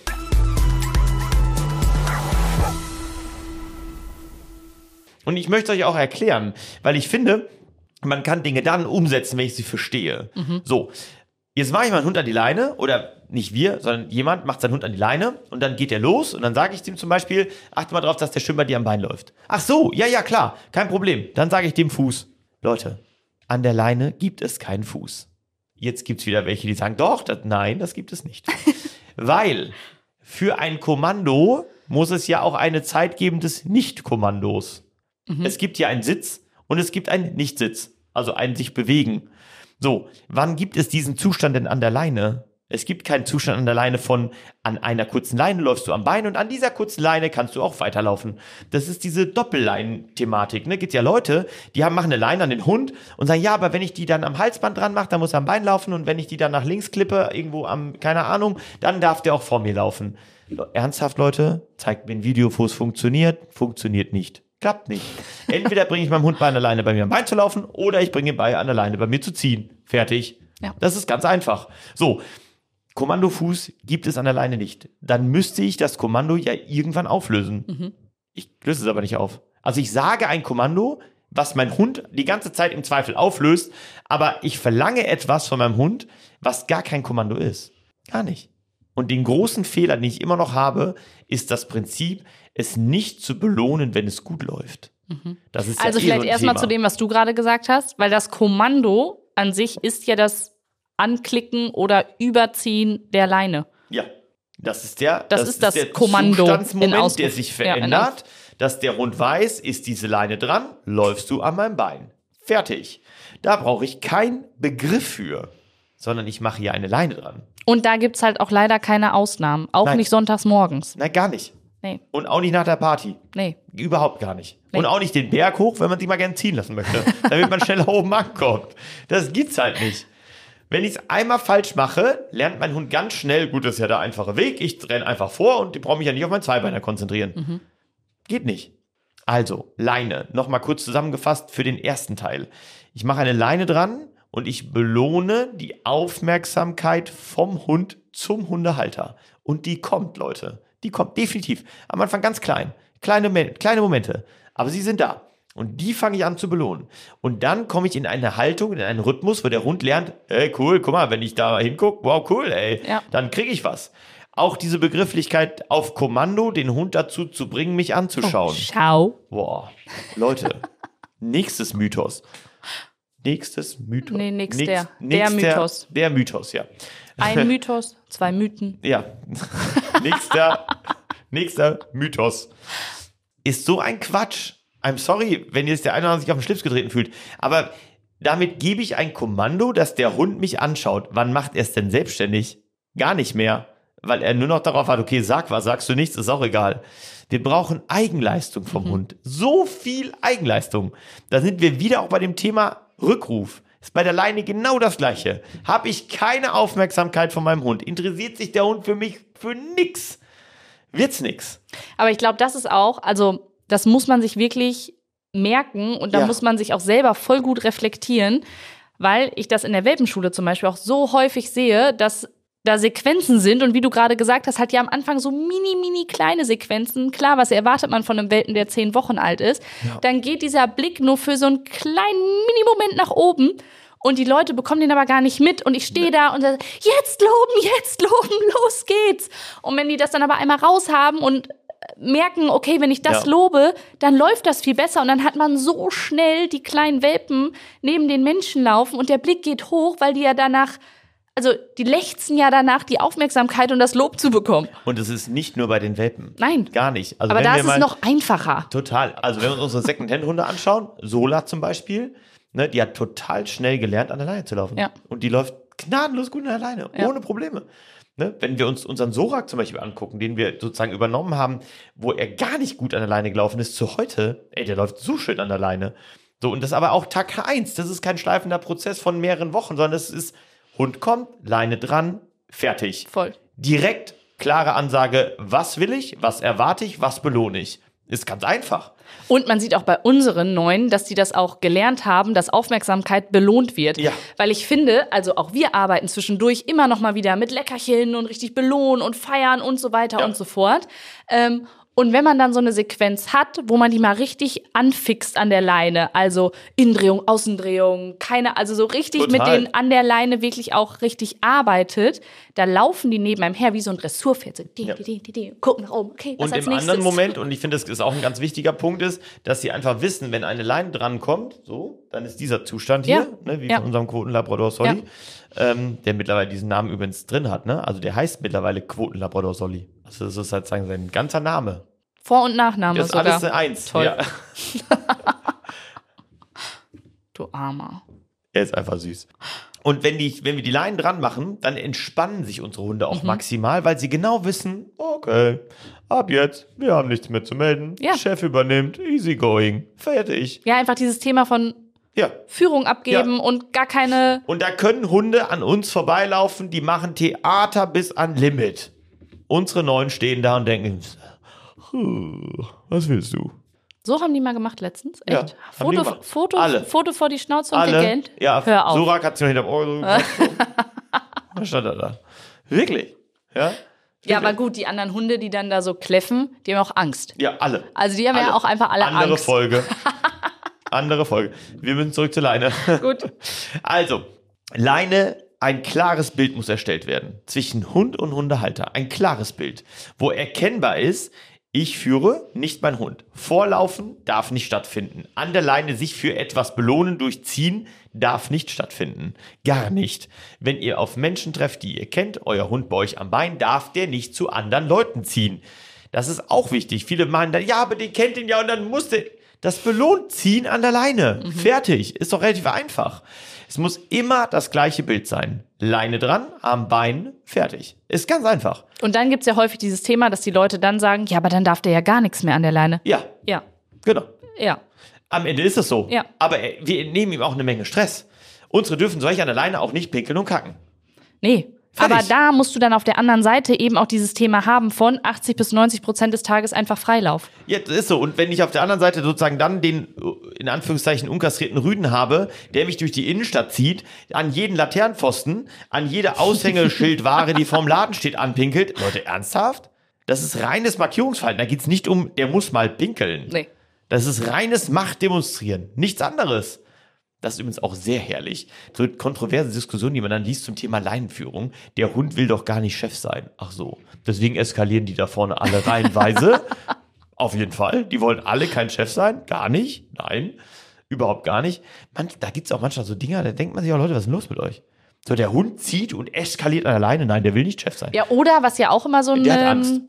Speaker 1: Und ich möchte euch auch erklären, weil ich finde, man kann Dinge dann umsetzen, wenn ich sie verstehe. So, jetzt mache ich meinen Hund an die Leine, oder nicht wir, sondern jemand macht seinen Hund an die Leine und dann geht er los und dann sage ich dem zum Beispiel, achte mal drauf, dass der schön bei dir am Bein läuft. Ach so, ja, klar, kein Problem. Dann sage ich dem Fuß. Leute, an der Leine gibt es keinen Fuß. Jetzt gibt es wieder welche, die sagen, doch, nein, das gibt es nicht. Weil für ein Kommando muss es ja auch eine Zeit geben des Nicht-Kommandos. Es gibt ja einen Sitz und es gibt einen Nichtsitz, also ein sich bewegen. So, wann gibt es diesen Zustand denn an der Leine? Es gibt keinen Zustand an der Leine von, an einer kurzen Leine läufst du am Bein und an dieser kurzen Leine kannst du auch weiterlaufen. Das ist diese Doppelleinen-Thematik. Ne? Gibt ja Leute, die machen eine Leine an den Hund und sagen, ja, aber wenn ich die dann am Halsband dran mache, dann muss er am Bein laufen und wenn ich die dann nach links klippe, irgendwo am, keine Ahnung, dann darf der auch vor mir laufen. Ernsthaft, Leute? Zeigt mir ein Video, wo es funktioniert. Funktioniert nicht. Klappt nicht. Entweder bringe ich meinem Hund bei, an der Leine bei mir am Bein zu laufen oder ich bringe ihn bei, an der Leine bei mir zu ziehen. Fertig.
Speaker 2: Ja.
Speaker 1: Das ist ganz einfach. So, Kommandofuß gibt es an der Leine nicht. Dann müsste ich das Kommando ja irgendwann auflösen. Ich löse es aber nicht auf. Also ich sage ein Kommando, was mein Hund die ganze Zeit im Zweifel auflöst, aber ich verlange etwas von meinem Hund, was gar kein Kommando ist. Gar nicht. Und den großen Fehler, den ich immer noch habe, ist das Prinzip, es nicht zu belohnen, wenn es gut läuft. Das ist
Speaker 2: Also
Speaker 1: ja
Speaker 2: vielleicht
Speaker 1: so ein
Speaker 2: erstmal
Speaker 1: Thema.
Speaker 2: zu dem, was du gerade gesagt hast, weil das Kommando an sich ist ja das Anklicken oder Überziehen der Leine.
Speaker 1: Ja, das ist der
Speaker 2: Kommando
Speaker 1: Zustandsmoment,
Speaker 2: in Ausruf.
Speaker 1: der sich
Speaker 2: Ja, in
Speaker 1: verändert, dass der Hund weiß, ist diese Leine dran, läufst du an meinem Bein. Fertig. Da brauche ich keinen Begriff für, sondern ich mache hier eine Leine dran.
Speaker 2: Und da gibt's halt auch leider keine Ausnahmen. Auch
Speaker 1: Nein.
Speaker 2: nicht sonntags morgens.
Speaker 1: Nein, gar nicht.
Speaker 2: Nee,
Speaker 1: Und auch nicht nach der Party.
Speaker 2: nee.
Speaker 1: Überhaupt gar nicht.
Speaker 2: Nee.
Speaker 1: Und auch nicht den Berg hoch, wenn man sich mal gerne ziehen lassen möchte, damit man schneller oben ankommt. Das gibt's halt nicht. Wenn ich es einmal falsch mache, lernt mein Hund ganz schnell, gut, das ist ja der einfache Weg, ich renne einfach vor und ich brauche mich ja nicht auf meinen Zweibeiner konzentrieren. Geht nicht. Also, Leine. Nochmal kurz zusammengefasst für den ersten Teil. Ich mache eine Leine dran und ich belohne die Aufmerksamkeit vom Hund zum Hundehalter. Und die kommt, Leute. Die kommt definitiv. Am Anfang ganz klein. Kleine Momente. Aber sie sind da. Und die fange ich an zu belohnen. Und dann komme ich in eine Haltung, in einen Rhythmus, wo der Hund lernt, ey, cool, guck mal, wenn ich da hingucke, wow, cool, ey,
Speaker 2: Ja.
Speaker 1: dann kriege ich was. Auch diese Begrifflichkeit auf Kommando, den Hund dazu zu bringen, mich anzuschauen.
Speaker 2: Schau.
Speaker 1: Boah, Leute, nächstes Mythos. Nächstes Mythos.
Speaker 2: Nee, der Mythos.
Speaker 1: Der Mythos, ja.
Speaker 2: Ein Mythos, 2 Mythen.
Speaker 1: Ja. nächster Mythos. Ist so ein Quatsch. I'm sorry, wenn jetzt der eine oder andere sich auf den Schlips getreten fühlt. Aber damit gebe ich ein Kommando, dass der Hund mich anschaut. Wann macht er es denn selbstständig? Gar nicht mehr. Weil er nur noch darauf hat, okay, sag was, sagst du nichts, ist auch egal. Wir brauchen Eigenleistung vom Hund. So viel Eigenleistung. Da sind wir wieder auch bei dem Thema Rückruf. Ist bei der Leine genau das Gleiche. Habe ich keine Aufmerksamkeit von meinem Hund, interessiert sich der Hund für mich für nix, wird's nix.
Speaker 2: Aber ich glaube, das ist auch, also das muss man sich wirklich merken und da
Speaker 1: Ja.
Speaker 2: muss man sich auch selber voll gut reflektieren, weil ich das in der Welpenschule zum Beispiel auch so häufig sehe, dass da Sequenzen sind und wie du gerade gesagt hast, halt ja am Anfang so mini kleine Sequenzen. Klar, was erwartet man von einem Welpen, der 10 Wochen alt ist?
Speaker 1: Ja.
Speaker 2: Dann geht dieser Blick nur für so einen kleinen Mini-Moment nach oben und die Leute bekommen den aber gar nicht mit und ich stehe da und sage, jetzt loben, los geht's. Und wenn die das dann aber einmal raus haben und merken, okay, wenn ich das
Speaker 1: Ja.
Speaker 2: lobe, dann läuft das viel besser und dann hat man so schnell die kleinen Welpen neben den Menschen laufen und der Blick geht hoch, weil die ja danach, also die lechzen ja danach, die Aufmerksamkeit und das Lob zu bekommen.
Speaker 1: Und es ist nicht nur bei den Welpen.
Speaker 2: Nein.
Speaker 1: Gar nicht. Also
Speaker 2: Aber
Speaker 1: wenn
Speaker 2: da
Speaker 1: wir
Speaker 2: ist
Speaker 1: mal
Speaker 2: es noch einfacher.
Speaker 1: Total. Also wenn wir uns unsere Second-Hand-Hunde anschauen, Sola zum Beispiel, ne, die hat total schnell gelernt, an der Leine zu laufen.
Speaker 2: Ja.
Speaker 1: Und die läuft gnadenlos gut an der Leine,
Speaker 2: Ja.
Speaker 1: ohne Probleme. Ne? Wenn wir uns unseren Sorak zum Beispiel angucken, den wir sozusagen übernommen haben, wo er gar nicht gut an der Leine gelaufen ist, zu heute, ey, der läuft so schön an der Leine. So, und das aber auch Tag 1. Das ist kein schleifender Prozess von mehreren Wochen, sondern es ist, Hund kommt, Leine dran, fertig.
Speaker 2: Voll.
Speaker 1: Direkt klare Ansage, was will ich, was erwarte ich, was belohne ich. Ist ganz einfach.
Speaker 2: Und man sieht auch bei unseren Neuen, dass die das auch gelernt haben, dass Aufmerksamkeit belohnt wird.
Speaker 1: Ja.
Speaker 2: Weil ich finde, also auch wir arbeiten zwischendurch immer noch mal wieder mit Leckerchen und richtig belohnen und feiern und so weiter
Speaker 1: Ja.
Speaker 2: und so fort. Und wenn man dann so eine Sequenz hat, wo man die mal richtig anfixt an der Leine, also Innendrehung, Außendrehung, also so richtig
Speaker 1: Total.
Speaker 2: mit denen an der Leine wirklich auch richtig arbeitet, da laufen die neben einem her wie so ein Dressurpferd. So,
Speaker 1: Ja.
Speaker 2: gucken nach oben, okay, was
Speaker 1: Und
Speaker 2: als
Speaker 1: im
Speaker 2: nächstes?
Speaker 1: anderen Moment, und ich finde, das ist auch ein ganz wichtiger Punkt, ist, dass sie einfach wissen, wenn eine Leine drankommt, so, dann ist dieser Zustand hier, ne, wie
Speaker 2: Ja.
Speaker 1: von unserem Quoten-Labrador Solly, der mittlerweile diesen Namen übrigens drin hat, ne? Also der heißt mittlerweile Quoten-Labrador Solly. Also das ist sozusagen sein ganzer Name.
Speaker 2: Vor- und Nachname
Speaker 1: Das ist
Speaker 2: sogar.
Speaker 1: alles eine Eins.
Speaker 2: Toll.
Speaker 1: Ja.
Speaker 2: Du Armer.
Speaker 1: Er ist einfach süß. Und wenn wir die Leinen dran machen, dann entspannen sich unsere Hunde auch maximal, weil sie genau wissen, okay, ab jetzt, wir haben nichts mehr zu melden.
Speaker 2: Ja.
Speaker 1: Chef übernimmt, easy going, fertig.
Speaker 2: Ja, einfach dieses Thema von
Speaker 1: Ja.
Speaker 2: Führung abgeben
Speaker 1: Ja.
Speaker 2: und gar keine.
Speaker 1: Und da können Hunde an uns vorbeilaufen, die machen Theater bis an Limit. Unsere Neuen stehen da und denken, was willst du?
Speaker 2: So haben die mal gemacht letztens.
Speaker 1: Ja,
Speaker 2: Echt?
Speaker 1: haben die gemacht. Alle.
Speaker 2: Foto vor die Schnauze und
Speaker 1: Alle,
Speaker 2: Legend.
Speaker 1: ja,
Speaker 2: Hör auf.
Speaker 1: Sorak hat sich noch hinterm Ohr so. Was stand er da? Wirklich. Ja?
Speaker 2: Ja, aber gut, die anderen Hunde, die dann da so kläffen, die haben auch Angst.
Speaker 1: Ja, alle.
Speaker 2: Also die haben ja auch einfach alle
Speaker 1: Andere
Speaker 2: Angst.
Speaker 1: Andere Folge. Wir müssen zurück zur Leine.
Speaker 2: Gut.
Speaker 1: Also, Leine, ein klares Bild muss erstellt werden. Zwischen Hund und Hundehalter. Ein klares Bild, wo erkennbar ist, ich führe, nicht mein Hund. Vorlaufen darf nicht stattfinden. An der Leine sich für etwas belohnen durch Ziehen darf nicht stattfinden. Gar nicht. Wenn ihr auf Menschen trefft, die ihr kennt, euer Hund bei euch am Bein, darf der nicht zu anderen Leuten ziehen. Das ist auch wichtig. Viele meinen dann, ja, aber den kennt ihn ja und dann muss der... Das belohnt Ziehen an der Leine. Fertig. Ist doch relativ einfach. Es muss immer das gleiche Bild sein. Leine dran, am Bein, fertig. Ist ganz einfach.
Speaker 2: Und dann gibt es ja häufig dieses Thema, dass die Leute dann sagen, ja, aber dann darf der ja gar nichts mehr an der Leine.
Speaker 1: Ja.
Speaker 2: Ja.
Speaker 1: Genau.
Speaker 2: Ja.
Speaker 1: Am Ende ist es so.
Speaker 2: Ja.
Speaker 1: Aber wir nehmen ihm auch eine Menge Stress. Unsere dürfen solche an der Leine auch nicht pinkeln und kacken.
Speaker 2: Nee.
Speaker 1: Fertig.
Speaker 2: Aber da musst du dann auf der anderen Seite eben auch dieses Thema haben von 80-90% des Tages einfach Freilauf.
Speaker 1: Ja, das ist so. Und wenn ich auf der anderen Seite sozusagen dann den, in Anführungszeichen, unkastrierten Rüden habe, der mich durch die Innenstadt zieht, an jeden Laternenpfosten, an jede Aushängeschildware, die vorm Laden steht, anpinkelt. Leute, ernsthaft? Das ist reines Markierungsverhalten. Da geht's nicht um, der muss mal pinkeln.
Speaker 2: Nee.
Speaker 1: Das ist reines Machtdemonstrieren. Nichts anderes. Das ist übrigens auch sehr herrlich. So kontroverse Diskussionen, die man dann liest zum Thema Leinenführung. Der Hund will doch gar nicht Chef sein. Ach so. Deswegen eskalieren die da vorne alle reihenweise. Auf jeden Fall. Die wollen alle kein Chef sein. Gar nicht. Nein. Überhaupt gar nicht. Da gibt es auch manchmal so Dinger, da denkt man sich auch, Leute, was ist denn los mit euch? So, der Hund zieht und eskaliert an der Leine. Nein, der will nicht Chef sein.
Speaker 2: Ja, oder was ja auch immer so ein...
Speaker 1: Der hat Angst.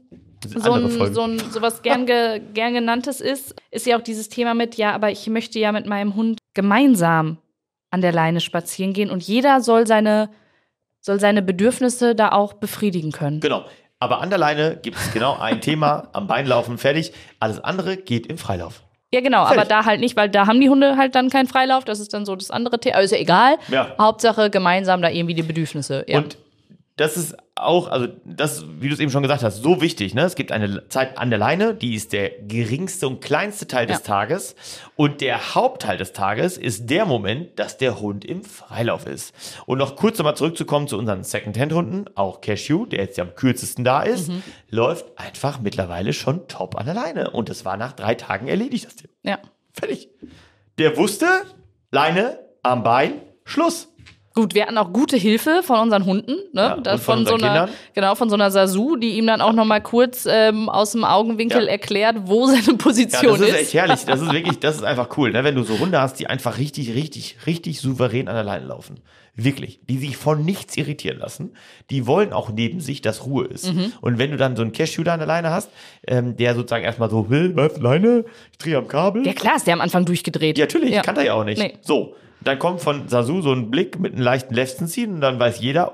Speaker 2: sowas gern genanntes ist ja auch dieses Thema mit, ja, aber ich möchte ja mit meinem Hund gemeinsam an der Leine spazieren gehen und jeder soll seine Bedürfnisse da auch befriedigen können.
Speaker 1: Genau. Aber an der Leine gibt es genau ein Thema, am Bein laufen, fertig. Alles andere geht im Freilauf.
Speaker 2: Ja, genau,
Speaker 1: Fertig.
Speaker 2: aber da halt nicht, weil da haben die Hunde halt dann keinen Freilauf, das ist dann so das andere Thema, also ist ja egal.
Speaker 1: Ja.
Speaker 2: Hauptsache gemeinsam da irgendwie die Bedürfnisse. Ja.
Speaker 1: Und das ist auch, also das, wie du es eben schon gesagt hast, so wichtig. Ne? Es gibt eine Zeit an der Leine, die ist der geringste und kleinste Teil des Tages. Und der Hauptteil des Tages ist der Moment, dass der Hund im Freilauf ist. Und noch kurz nochmal zurückzukommen zu unseren Secondhand-Hunden. Auch Cashew, der jetzt ja am kürzesten da ist, läuft einfach mittlerweile schon top an der Leine. Und das war nach 3 Tagen erledigt, das Thema.
Speaker 2: Ja.
Speaker 1: Fertig. Der wusste, Leine am Bein, Schluss.
Speaker 2: Gut, wir hatten auch gute Hilfe von unseren Hunden, ne?
Speaker 1: Ja, und von unseren Kindern.
Speaker 2: Genau, von so einer Sasu, die ihm dann auch noch mal kurz aus dem Augenwinkel erklärt, wo seine Position ist.
Speaker 1: Ja, das ist echt herrlich. Das ist wirklich, das ist einfach cool, ne? Wenn du so Hunde hast, die einfach richtig souverän an der Leine laufen. Wirklich. Die sich von nichts irritieren lassen. Die wollen auch neben sich, dass Ruhe ist. Und wenn du dann so einen Cashew da an der Leine hast, der sozusagen erstmal so, was, Leine? Ich drehe am Kabel.
Speaker 2: Ja klar, ist der am Anfang durchgedreht.
Speaker 1: Ja, natürlich, kann er ja auch nicht.
Speaker 2: Nee.
Speaker 1: So. Dann kommt von Sasu so ein Blick mit einem leichten Lefzen ziehen und dann weiß jeder,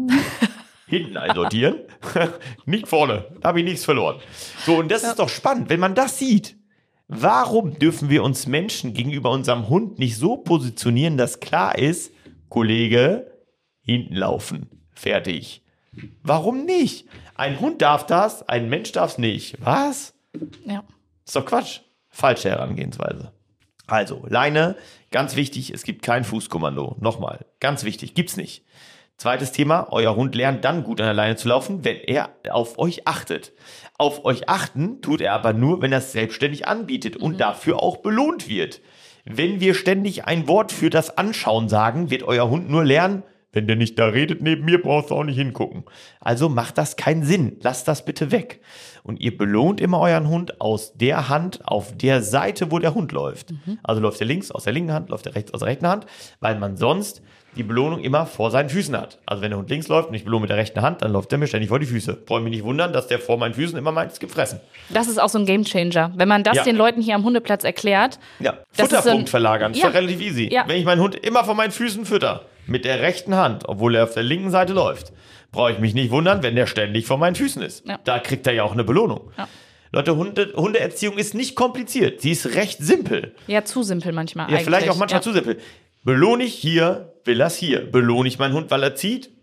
Speaker 1: hinten einsortieren. Nicht vorne, da habe ich nichts verloren. So, und das ist doch spannend, wenn man das sieht. Warum dürfen wir uns Menschen gegenüber unserem Hund nicht so positionieren, dass klar ist, Kollege, hinten laufen, fertig. Warum nicht? Ein Hund darf das, ein Mensch darf es nicht. Was?
Speaker 2: Ja.
Speaker 1: Ist doch Quatsch. Falsche Herangehensweise. Also, Leine, ganz wichtig, es gibt kein Fußkommando. Nochmal, ganz wichtig, gibt's nicht. Zweites Thema, euer Hund lernt dann gut an der Leine zu laufen, wenn er auf euch achtet. Auf euch achten tut er aber nur, wenn er es selbstständig anbietet und dafür auch belohnt wird. Wenn wir ständig ein Wort für das Anschauen sagen, wird euer Hund nur lernen, wenn der nicht da redet neben mir, brauchst du auch nicht hingucken. Also macht das keinen Sinn. Lasst das bitte weg. Und ihr belohnt immer euren Hund aus der Hand auf der Seite, wo der Hund läuft. Also läuft er links aus der linken Hand, läuft er rechts aus der rechten Hand, weil man sonst die Belohnung immer vor seinen Füßen hat. Also wenn der Hund links läuft und ich belohne mit der rechten Hand, dann läuft er mir ständig vor die Füße. Brauche mich nicht wundern, dass der vor meinen Füßen immer meint, es gibt Fressen.
Speaker 2: Das ist auch so ein Gamechanger. Wenn man das den Leuten hier am Hundeplatz erklärt.
Speaker 1: Ja,
Speaker 2: das
Speaker 1: Futterpunkt verlagern, ist
Speaker 2: ja.
Speaker 1: doch relativ easy.
Speaker 2: Ja.
Speaker 1: Wenn ich meinen Hund immer vor meinen Füßen fütter, mit der rechten Hand, obwohl er auf der linken Seite läuft, brauche ich mich nicht wundern, wenn der ständig vor meinen Füßen ist.
Speaker 2: Ja.
Speaker 1: Da kriegt er ja auch eine Belohnung.
Speaker 2: Ja.
Speaker 1: Leute, Hundeerziehung ist nicht kompliziert. Sie ist recht simpel.
Speaker 2: Ja, zu simpel manchmal
Speaker 1: Ja,
Speaker 2: eigentlich.
Speaker 1: vielleicht auch manchmal zu simpel. Belohne ich hier, will er es hier. Belohne ich meinen Hund, weil er zieht,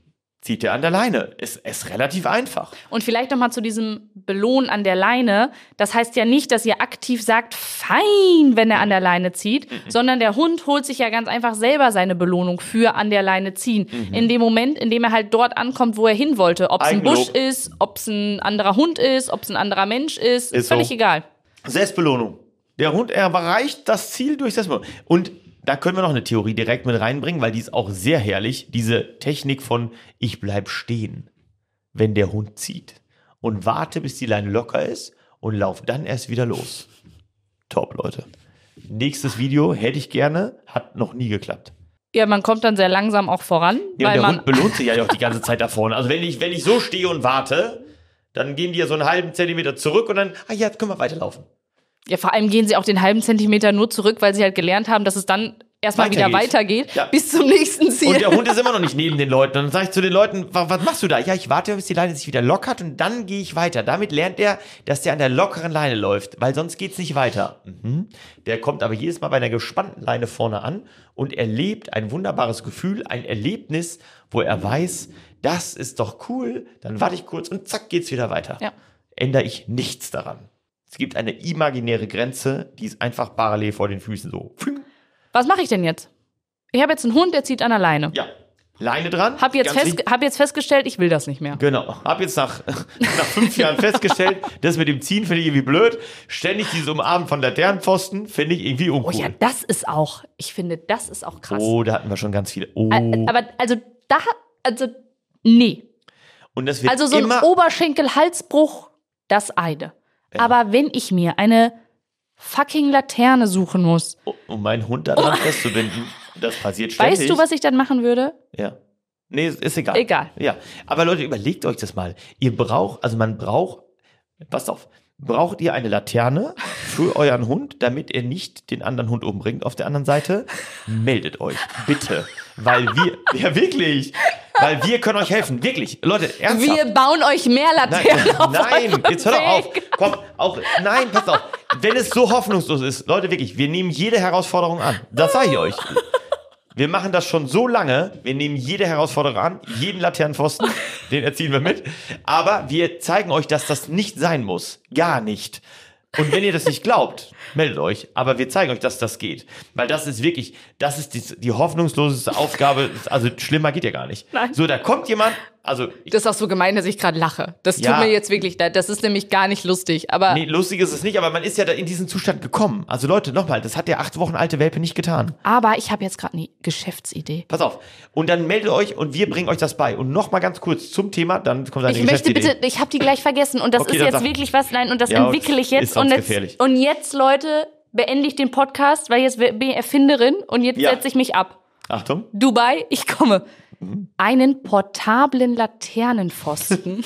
Speaker 1: zieht er an der Leine. Ist relativ einfach.
Speaker 2: Und vielleicht nochmal zu diesem Belohnen an der Leine. Das heißt ja nicht, dass ihr aktiv sagt, fein, wenn er an der Leine zieht, sondern der Hund holt sich ja ganz einfach selber seine Belohnung für an der Leine ziehen. In dem Moment, in dem er halt dort ankommt, wo er hin wollte. Ob es ein Busch ist, ob es ein anderer Hund ist, ob es ein anderer Mensch ist völlig so. Egal.
Speaker 1: Selbstbelohnung. Der Hund erreicht das Ziel durch Selbstbelohnung. Und da können wir noch eine Theorie direkt mit reinbringen, weil die ist auch sehr herrlich. Diese Technik von ich bleib stehen, wenn der Hund zieht. Und warte, bis die Leine locker ist und lauf dann erst wieder los. Top, Leute. Nächstes Video hätte ich gerne, hat noch nie geklappt.
Speaker 2: Ja, man kommt dann sehr langsam auch voran.
Speaker 1: Ja, weil der Hund belohnt sich ja auch die ganze Zeit da vorne. Also wenn ich so stehe und warte, dann gehen die ja so einen halben Zentimeter zurück und dann, jetzt können wir weiterlaufen.
Speaker 2: Ja, vor allem gehen sie auch den halben Zentimeter nur zurück, weil sie halt gelernt haben, dass es dann erstmal wieder weitergeht, bis zum nächsten Ziel.
Speaker 1: Und der Hund ist immer noch nicht neben den Leuten. Und dann sage ich zu den Leuten, was machst du da? Ja, ich warte, bis die Leine sich wieder lockert und dann gehe ich weiter. Damit lernt er, dass der an der lockeren Leine läuft, weil sonst geht's nicht weiter. Der kommt aber jedes Mal bei einer gespannten Leine vorne an und erlebt ein wunderbares Gefühl, ein Erlebnis, wo er weiß, das ist doch cool, dann warte ich kurz und zack, geht's wieder weiter.
Speaker 2: Ja.
Speaker 1: Ändere ich nichts daran. Es gibt eine imaginäre Grenze, die ist einfach parallel vor den Füßen so.
Speaker 2: Was mache ich denn jetzt? Ich habe jetzt einen Hund, der zieht an der Leine.
Speaker 1: Ja, Leine dran.
Speaker 2: Hab jetzt festgestellt, ich will das nicht mehr.
Speaker 1: Genau, hab jetzt nach 5 Jahren festgestellt, das mit dem Ziehen finde ich irgendwie blöd. Ständig dieses Umarmen von Laternenpfosten finde ich irgendwie uncool.
Speaker 2: Oh ja, ich finde, das ist auch krass.
Speaker 1: Oh, da hatten wir schon ganz viele. Oh.
Speaker 2: Aber nee.
Speaker 1: Und das wird
Speaker 2: also so ein Oberschenkel-Halsbruch, das eine. Ja. Aber wenn ich mir eine fucking Laterne suchen muss.
Speaker 1: Um meinen Hund da dran festzubinden, das passiert ständig.
Speaker 2: Weißt du, was ich dann machen würde?
Speaker 1: Ja. Nee, ist egal.
Speaker 2: Egal.
Speaker 1: Ja. Aber Leute, überlegt euch das mal. Braucht ihr eine Laterne für euren Hund, damit er nicht den anderen Hund umbringt auf der anderen Seite? Meldet euch, bitte. Weil wir können euch helfen. Wirklich. Leute, ernsthaft.
Speaker 2: Wir bauen euch mehr Laternen auf.
Speaker 1: Nein, jetzt hör doch auf. Komm, passt auf. Wenn es so hoffnungslos ist, Leute, wirklich, wir nehmen jede Herausforderung an. Das sage ich euch. Wir machen das schon so lange, wir nehmen jede Herausforderung an, jeden Laternenpfosten, den erziehen wir mit. Aber wir zeigen euch, dass das nicht sein muss. Gar nicht. Und wenn ihr das nicht glaubt, meldet euch. Aber wir zeigen euch, dass das geht. Weil das ist die hoffnungsloseste Aufgabe. Also schlimmer geht ja gar nicht.
Speaker 2: Nein.
Speaker 1: So, da kommt jemand.
Speaker 2: Das ist auch so gemein, dass ich gerade lache. Das tut mir jetzt wirklich leid. Das ist nämlich gar nicht lustig. Aber
Speaker 1: nee, lustig ist es nicht, aber man ist ja da in diesen Zustand gekommen. Also Leute, nochmal, das hat der 8 Wochen alte Welpe nicht getan.
Speaker 2: Aber ich habe jetzt gerade eine Geschäftsidee.
Speaker 1: Pass auf. Und dann meldet euch und wir bringen euch das bei. Und nochmal ganz kurz zum Thema, dann kommt eine Geschäftsidee.
Speaker 2: Ich möchte bitte, ich habe die gleich vergessen. Und das ist jetzt wirklich was, nein, und das entwickle ich jetzt. Und jetzt, Leute, beende ich den Podcast, weil jetzt bin ich Erfinderin und jetzt setze ich mich ab.
Speaker 1: Achtung.
Speaker 2: Dubai, ich komme. Einen portablen Laternenpfosten.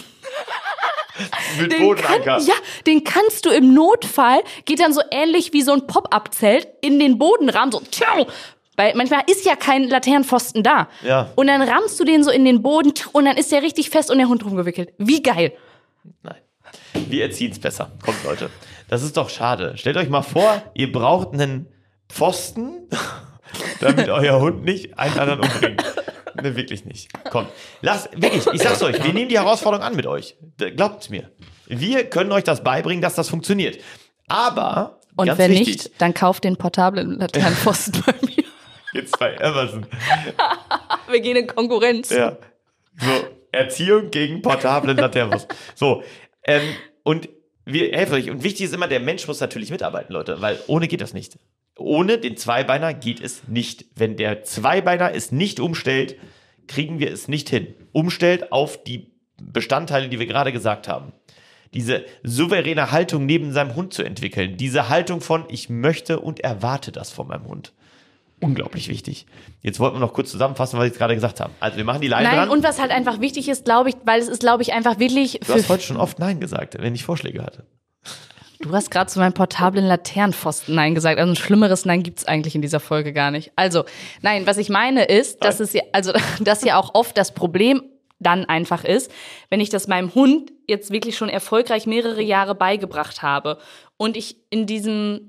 Speaker 1: Mit Bodenanker.
Speaker 2: Den kannst du im Notfall, geht dann so ähnlich wie so ein Pop-Up-Zelt in den Bodenrahmen, so tschau. Weil manchmal ist ja kein Laternenpfosten da.
Speaker 1: Ja.
Speaker 2: Und dann rammst du den so in den Boden und dann ist der richtig fest und der Hund rumgewickelt. Wie geil.
Speaker 1: Nein. Wir erziehen es besser. Kommt, Leute. Das ist doch schade. Stellt euch mal vor, ihr braucht einen Pfosten, damit euer Hund nicht einen anderen umbringt. Ne, wirklich nicht. Kommt. Ich sag's euch, wir nehmen die Herausforderung an mit euch. Glaubt's mir. Wir können euch das beibringen, dass das funktioniert. Aber,
Speaker 2: und
Speaker 1: ganz
Speaker 2: wenn
Speaker 1: wichtig,
Speaker 2: nicht, dann kauft den portablen Laternenpfosten bei mir.
Speaker 1: Jetzt bei Amazon.
Speaker 2: Wir gehen in Konkurrenz.
Speaker 1: Ja. So, Erziehung gegen portablen Laternenpfosten. So, und wir helfen euch. Und wichtig ist immer, der Mensch muss natürlich mitarbeiten, Leute, weil ohne geht das nicht. Ohne den Zweibeiner geht es nicht. Wenn der Zweibeiner es nicht umstellt, kriegen wir es nicht hin. Umstellt auf die Bestandteile, die wir gerade gesagt haben. Diese souveräne Haltung neben seinem Hund zu entwickeln. Diese Haltung von, ich möchte und erwarte das von meinem Hund. Unglaublich wichtig. Jetzt wollten wir noch kurz zusammenfassen, was ich gerade gesagt habe. Also wir machen die Leine dran.
Speaker 2: Nein, und was halt einfach wichtig ist, glaube ich, weil es ist, glaube ich, einfach wirklich...
Speaker 1: Du hast heute schon oft Nein gesagt, wenn ich Vorschläge hatte.
Speaker 2: Du hast gerade zu meinem portablen Laternenpfosten Nein gesagt. Also ein schlimmeres Nein gibt's eigentlich in dieser Folge gar nicht. Also, nein, was ich meine ist, dass dass ja auch oft das Problem dann einfach ist, wenn ich das meinem Hund jetzt wirklich schon erfolgreich mehrere Jahre beigebracht habe und ich in diesem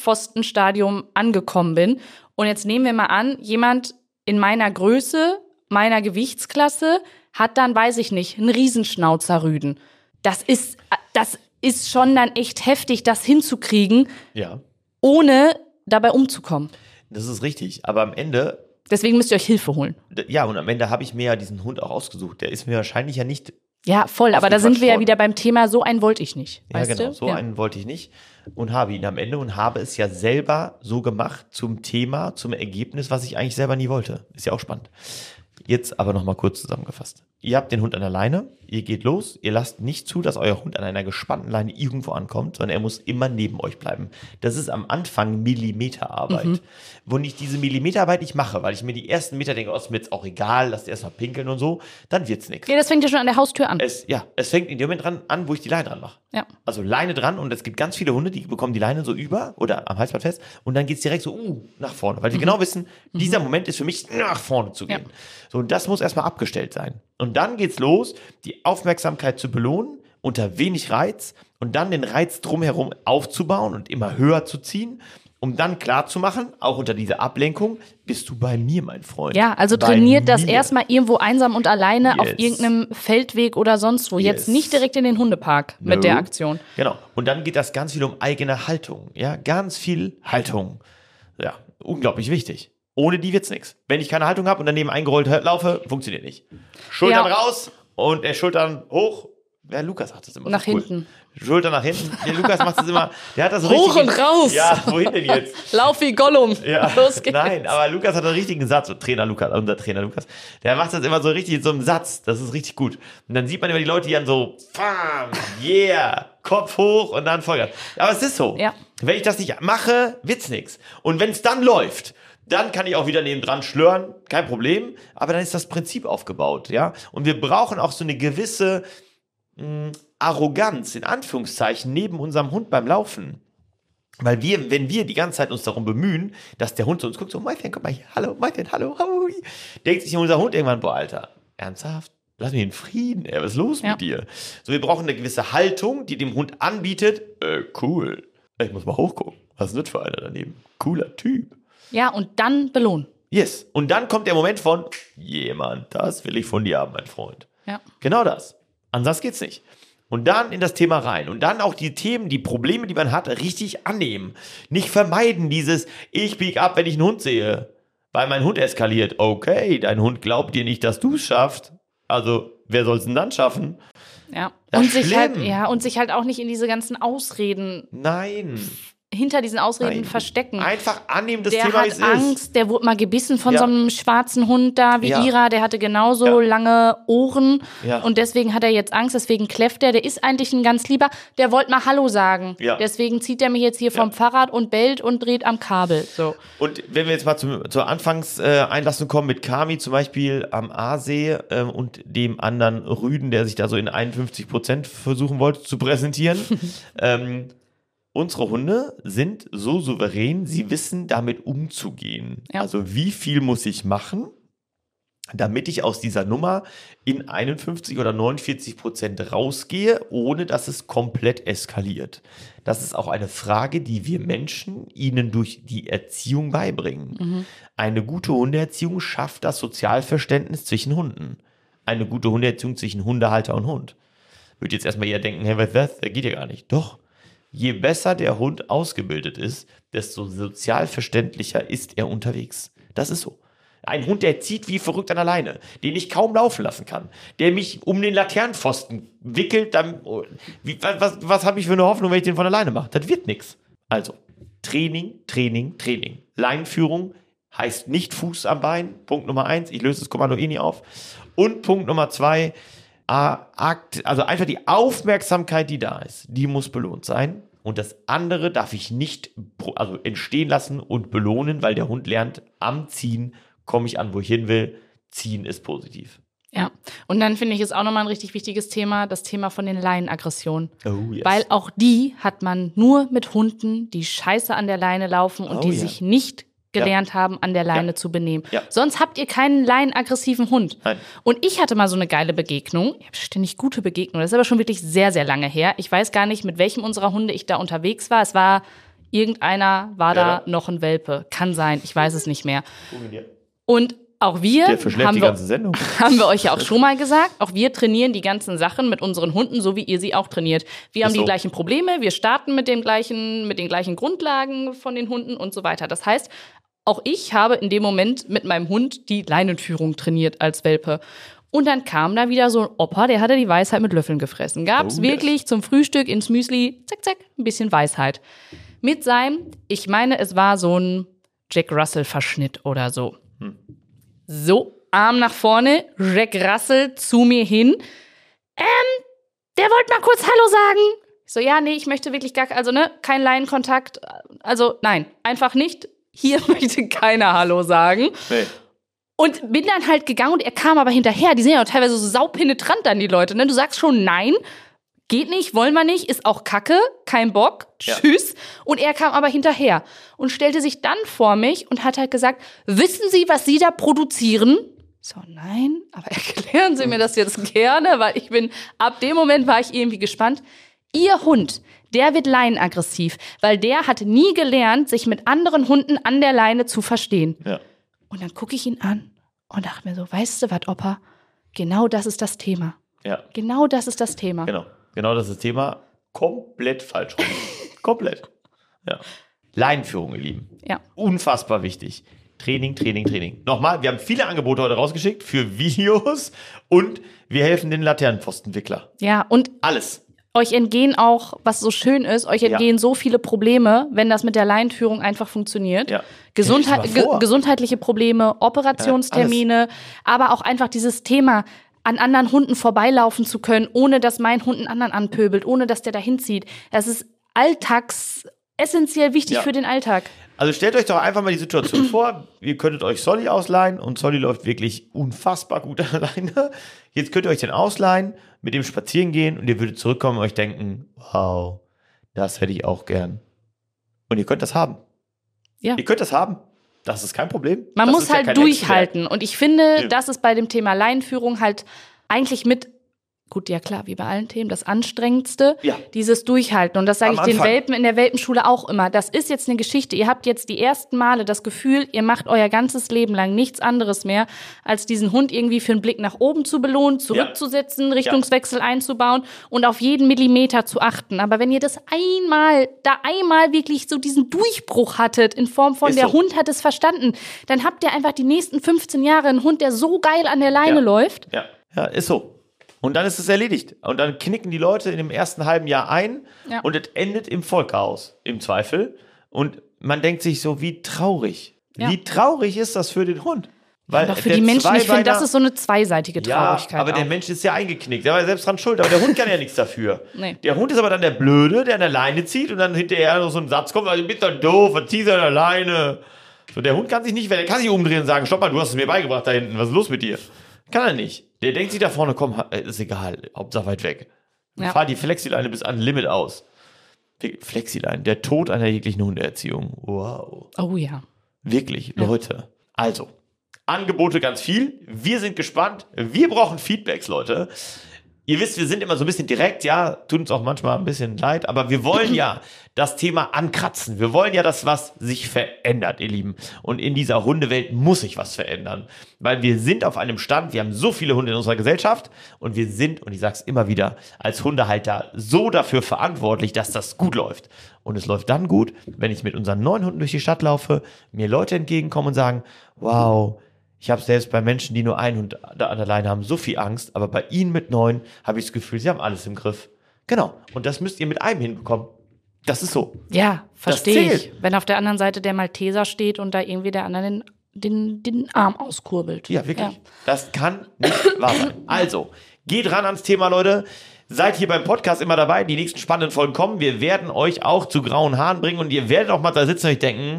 Speaker 2: Laternenpfostenstadium angekommen bin und jetzt nehmen wir mal an, jemand in meiner Größe meiner Gewichtsklasse hat dann, weiß ich nicht, einen Riesenschnauzerrüden. Das ist schon dann echt heftig, das hinzukriegen, ohne dabei umzukommen.
Speaker 1: Das ist richtig, aber am Ende...
Speaker 2: Deswegen müsst ihr euch Hilfe holen.
Speaker 1: Ja, und am Ende habe ich mir ja diesen Hund auch ausgesucht. Der ist mir wahrscheinlich ja nicht...
Speaker 2: Ja, voll, aber da sind wir ja wieder beim Thema, so einen wollte ich nicht.
Speaker 1: Ja, genau, so einen wollte ich nicht und habe ihn am Ende und habe es ja selber so gemacht zum Thema, zum Ergebnis, was ich eigentlich selber nie wollte. Ist ja auch spannend. Jetzt aber nochmal kurz zusammengefasst. Ihr habt den Hund an der Leine, ihr geht los, ihr lasst nicht zu, dass euer Hund an einer gespannten Leine irgendwo ankommt, sondern er muss immer neben euch bleiben. Das ist am Anfang Millimeterarbeit. Wo ich diese Millimeterarbeit nicht mache, weil ich mir die ersten Meter denke, oh, ist mir jetzt auch egal, lasst erst mal pinkeln und so, dann wird's nichts.
Speaker 2: Ja, das fängt ja schon an der Haustür an.
Speaker 1: Es fängt in dem Moment an, wo ich die Leine dran mache.
Speaker 2: Ja.
Speaker 1: Also Leine dran und es gibt ganz viele Hunde, die bekommen die Leine so über oder am Halsband fest und dann geht's direkt so nach vorne, weil die genau wissen, dieser Moment ist für mich nach vorne zu gehen. Ja. So, und das muss erstmal abgestellt sein. Und dann geht's los, die Aufmerksamkeit zu belohnen, unter wenig Reiz und dann den Reiz drumherum aufzubauen und immer höher zu ziehen, um dann klarzumachen, auch unter dieser Ablenkung, bist du bei mir, mein Freund.
Speaker 2: Ja, also trainiert das erstmal irgendwo einsam und alleine auf irgendeinem Feldweg oder sonst wo. Jetzt nicht direkt in den Hundepark mit der Aktion.
Speaker 1: Genau. Und dann geht das ganz viel um eigene Haltung. Ja, ganz viel Haltung. Ja, unglaublich wichtig. Ohne die wird's nichts. Wenn ich keine Haltung habe und daneben eingerollt laufe, funktioniert nicht. Schultern raus und Schultern hoch. Ja, Lukas sagt das immer.
Speaker 2: Nach hinten.
Speaker 1: Schultern nach hinten. Der Lukas macht das immer. Der hat das so
Speaker 2: hoch und raus.
Speaker 1: Ja, wohin denn jetzt?
Speaker 2: Lauf wie Gollum.
Speaker 1: Ja,
Speaker 2: los geht's.
Speaker 1: Nein, aber Lukas hat einen richtigen Satz. Unser Trainer Lukas, der macht das immer so richtig in so einem Satz. Das ist richtig gut. Und dann sieht man immer die Leute, die dann so, Kopf hoch und dann Vollgas. Aber es ist so.
Speaker 2: Ja.
Speaker 1: Wenn ich das nicht mache, wird's nichts. Und wenn es dann läuft, dann kann ich auch wieder nebendran schlören, kein Problem. Aber dann ist das Prinzip aufgebaut, ja. Und wir brauchen auch so eine gewisse Arroganz, in Anführungszeichen, neben unserem Hund beim Laufen. Weil wenn wir die ganze Zeit uns darum bemühen, dass der Hund zu uns guckt, so, mein Fan, guck mal hier, hallo, mein Fan, hallo, denkt sich unser Hund irgendwann, boah, Alter, ernsthaft? Lass mich in Frieden, was ist los mit dir? So, wir brauchen eine gewisse Haltung, die dem Hund anbietet, cool, ich muss mal hochgucken, was ist das für einer daneben? Cooler Typ.
Speaker 2: Ja, und dann belohnen.
Speaker 1: Yes, und dann kommt der Moment von, das will ich von dir haben, mein Freund.
Speaker 2: Ja.
Speaker 1: Genau das. Ansonsten geht's nicht. Und dann in das Thema rein. Und dann auch die Themen, die Probleme, die man hat, richtig annehmen. Nicht vermeiden dieses, ich bieg ab, wenn ich einen Hund sehe. Weil mein Hund eskaliert. Okay, dein Hund glaubt dir nicht, dass du es schaffst. Also, wer soll es denn dann schaffen?
Speaker 2: Ja.
Speaker 1: Das
Speaker 2: und
Speaker 1: ist
Speaker 2: und sich halt auch nicht in diese ganzen Ausreden hinter diesen Ausreden verstecken.
Speaker 1: Einfach annehmen, das
Speaker 2: der
Speaker 1: Thema, wie es ist.
Speaker 2: Der hat Angst, der wurde mal gebissen von so einem schwarzen Hund da, wie Ira, der hatte genauso lange Ohren und deswegen hat er jetzt Angst, deswegen kläfft er, der ist eigentlich ein ganz lieber, der wollte mal Hallo sagen, deswegen zieht er mich jetzt hier vom Fahrrad und bellt und dreht am Kabel. So.
Speaker 1: Und wenn wir jetzt mal zur Anfangseinlassung kommen mit Kami zum Beispiel am Aasee und dem anderen Rüden, der sich da so in 51% versuchen wollte zu präsentieren, unsere Hunde sind so souverän, sie wissen damit umzugehen. Ja. Also wie viel muss ich machen, damit ich aus dieser Nummer in 51 oder 49% rausgehe, ohne dass es komplett eskaliert. Das ist auch eine Frage, die wir Menschen ihnen durch die Erziehung beibringen. Eine gute Hundeerziehung schafft das Sozialverständnis zwischen Hunden. Eine gute Hundeerziehung zwischen Hundehalter und Hund. Würde jetzt erstmal eher denken, hey, was, das geht ja gar nicht. Doch. Je besser der Hund ausgebildet ist, desto sozialverständlicher ist er unterwegs. Das ist so. Ein Hund, der zieht wie verrückt an der Leine, den ich kaum laufen lassen kann, der mich um den Laternenpfosten wickelt, dann, was habe ich für eine Hoffnung, wenn ich den von alleine mache? Das wird nichts. Also, Training. Leinenführung heißt nicht Fuß am Bein. Punkt Nummer 1, ich löse das Kommando nie auf. Und Punkt Nummer 2, also einfach die Aufmerksamkeit, die da ist, die muss belohnt sein. Und das andere darf ich nicht entstehen lassen und belohnen, weil der Hund lernt, am Ziehen komme ich an, wo ich hin will. Ziehen ist positiv.
Speaker 2: Ja, und dann finde ich es auch nochmal ein richtig wichtiges Thema, das Thema von den Leinenaggressionen.
Speaker 1: Oh, yes.
Speaker 2: Weil auch die hat man nur mit Hunden, die scheiße an der Leine laufen und die sich nicht gelernt haben, an der Leine zu benehmen. Ja. Sonst habt ihr keinen leinenaggressiven Hund. Nein. Und ich hatte mal so eine geile Begegnung. Ich habe ständig gute Begegnungen. Das ist aber schon wirklich sehr, sehr lange her. Ich weiß gar nicht, mit welchem unserer Hunde ich da unterwegs war. Es war da noch ein Welpe. Kann sein, ich weiß es nicht mehr. Und auch wir
Speaker 1: Der verschleppt die ganze Sendung.
Speaker 2: haben wir euch ja auch schon mal gesagt, auch wir trainieren die ganzen Sachen mit unseren Hunden, so wie ihr sie auch trainiert. Wir haben die gleichen Probleme, wir starten mit den gleichen Grundlagen von den Hunden und so weiter. Das heißt, auch ich habe in dem Moment mit meinem Hund die Leinenführung trainiert als Welpe. Und dann kam da wieder so ein Opa, der hatte die Weisheit mit Löffeln gefressen. Gab's wirklich zum Frühstück ins Müsli, zack, zack, ein bisschen Weisheit. Mit seinem, ich meine, es war so ein Jack Russell-Verschnitt oder so. So, Arm nach vorne, Jack Russell zu mir hin. Der wollte mal kurz Hallo sagen. Ich so, ja, nee, ich möchte wirklich kein Leinenkontakt. Also, nein, einfach nicht. Hier möchte keiner Hallo sagen.
Speaker 1: Nee.
Speaker 2: Und bin dann halt gegangen und er kam aber hinterher. Die sind ja auch teilweise so saupenetrant dann, die Leute. Ne? Du sagst schon nein, geht nicht, wollen wir nicht, ist auch Kacke, kein Bock, tschüss. Ja. Und er kam aber hinterher und stellte sich dann vor mich und hat halt gesagt, wissen Sie, was Sie da produzieren? So, nein, aber erklären Sie mir das jetzt gerne, weil ab dem Moment war ich irgendwie gespannt. Ihr Hund, der wird leinenaggressiv, weil der hat nie gelernt, sich mit anderen Hunden an der Leine zu verstehen.
Speaker 1: Ja.
Speaker 2: Und dann gucke ich ihn an und dachte mir so, weißt du was, Opa? Genau das ist das Thema.
Speaker 1: Ja.
Speaker 2: Genau das ist das Thema.
Speaker 1: Genau das ist das Thema. Komplett falsch rum. Komplett. Ja. Leinenführung, ihr Lieben.
Speaker 2: Ja.
Speaker 1: Unfassbar wichtig. Training. Nochmal, wir haben viele Angebote heute rausgeschickt für Videos und wir helfen den Laternenpfostenwickler.
Speaker 2: Ja, und
Speaker 1: alles.
Speaker 2: Euch entgehen auch, was so schön ist, so viele Probleme, wenn das mit der Leinenführung einfach funktioniert. Ja. Gesundheitliche Probleme, Operationstermine, aber auch einfach dieses Thema, an anderen Hunden vorbeilaufen zu können, ohne dass mein Hund einen anderen anpöbelt, ohne dass der da hinzieht. Das ist essentiell wichtig für den Alltag.
Speaker 1: Also stellt euch doch einfach mal die Situation vor, ihr könntet euch Solly ausleihen und Solly läuft wirklich unfassbar gut alleine. Jetzt könnt ihr euch den ausleihen, mit dem spazieren gehen und ihr würdet zurückkommen und euch denken, wow, das hätte ich auch gern. Und ihr könnt das haben. Ja. Ihr könnt das haben. Das ist kein Problem.
Speaker 2: Man muss halt durchhalten. Und ich finde, das ist bei dem Thema Leinenführung halt eigentlich gut, ja klar, wie bei allen Themen, das Anstrengendste, dieses Durchhalten. Und das sage ich den Welpen in der Welpenschule auch immer. Das ist jetzt eine Geschichte. Ihr habt jetzt die ersten Male das Gefühl, ihr macht euer ganzes Leben lang nichts anderes mehr, als diesen Hund irgendwie für einen Blick nach oben zu belohnen, zurückzusetzen, Richtungswechsel einzubauen und auf jeden Millimeter zu achten. Aber wenn ihr das einmal wirklich so diesen Durchbruch hattet, in Form von der Hund hat es verstanden, dann habt ihr einfach die nächsten 15 Jahre einen Hund, der so geil an der Leine läuft.
Speaker 1: Ja, ist so. Und dann ist es erledigt. Und dann knicken die Leute in dem ersten halben Jahr ein und es endet im Vollchaos, im Zweifel. Und man denkt sich so, wie traurig. Ja. Wie traurig ist das für den Hund? Weil
Speaker 2: doch für die Menschen, ich finde, das ist so eine zweiseitige Traurigkeit.
Speaker 1: Ja, aber der Mensch ist ja eingeknickt. Der war ja selbst dran schuld. Aber der Hund kann ja nichts dafür. Nee. Der Hund ist aber dann der Blöde, der an der Leine zieht und dann hinterher noch so ein Satz kommt, also du bist doch doof, was ziehst du an der Leine? So, der Hund kann sich nicht, der kann sich umdrehen und sagen, stopp mal, du hast es mir beigebracht da hinten, was ist los mit dir? Kann er nicht. Der denkt sich da vorne, komm, ist egal, Hauptsache weit weg. Fahr die Flexileine bis an Limit aus. Flexileine, der Tod einer jeglichen Hundeerziehung. Wow.
Speaker 2: Oh ja.
Speaker 1: Wirklich, Leute. Also, Angebote ganz viel. Wir sind gespannt. Wir brauchen Feedbacks, Leute. Ihr wisst, wir sind immer so ein bisschen direkt, tut uns auch manchmal ein bisschen leid, aber wir wollen das Thema ankratzen. Wir wollen dass was sich verändert, ihr Lieben. Und in dieser Hundewelt muss sich was verändern. Weil wir sind auf einem Stand, wir haben so viele Hunde in unserer Gesellschaft und wir sind, und ich sag's immer wieder, als Hundehalter so dafür verantwortlich, dass das gut läuft. Und es läuft dann gut, wenn ich mit unseren neuen Hunden durch die Stadt laufe, mir Leute entgegenkommen und sagen, wow, ich habe selbst bei Menschen, die nur einen Hund da an der Leine haben, so viel Angst, aber bei ihnen mit 9 habe ich das Gefühl, sie haben alles im Griff. Genau. Und das müsst ihr mit einem hinbekommen. Das ist so.
Speaker 2: Ja, verstehe ich. Wenn auf der anderen Seite der Malteser steht und da irgendwie der andere den Arm auskurbelt.
Speaker 1: Ja, wirklich. Ja. Das kann nicht wahr sein. Also, geht ran ans Thema, Leute. Seid hier beim Podcast immer dabei. Die nächsten spannenden Folgen kommen. Wir werden euch auch zu grauen Haaren bringen und ihr werdet auch mal da sitzen und euch denken,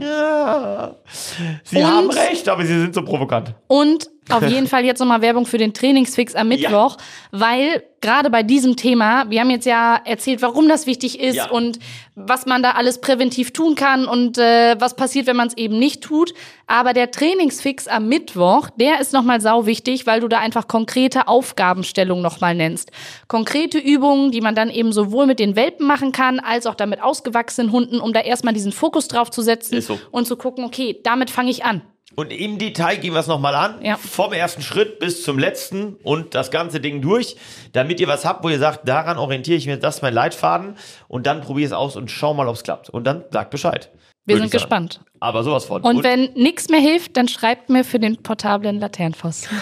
Speaker 1: Sie haben recht, aber sie sind so provokant.
Speaker 2: Und auf jeden Fall jetzt nochmal Werbung für den Trainingsfix am Mittwoch, weil gerade bei diesem Thema, wir haben jetzt erzählt, warum das wichtig ist und was man da alles präventiv tun kann und was passiert, wenn man es eben nicht tut. Aber der Trainingsfix am Mittwoch, der ist nochmal sau wichtig, weil du da einfach konkrete Aufgabenstellungen nochmal nennst. Konkrete Übungen, die man dann eben sowohl mit den Welpen machen kann, als auch dann mit ausgewachsenen Hunden, um da erstmal diesen Fokus drauf zu setzen und zu gucken, okay, damit fange ich an.
Speaker 1: Und im Detail gehen wir es nochmal an.
Speaker 2: Ja.
Speaker 1: Vom ersten Schritt bis zum letzten und das ganze Ding durch, damit ihr was habt, wo ihr sagt, daran orientiere ich mich, das ist mein Leitfaden. Und dann probiere es aus und schau mal, ob es klappt. Und dann sagt Bescheid.
Speaker 2: Wir sind gespannt.
Speaker 1: Aber sowas von.
Speaker 2: Und wenn nichts mehr hilft, dann schreibt mir für den portablen Laternenpfosten.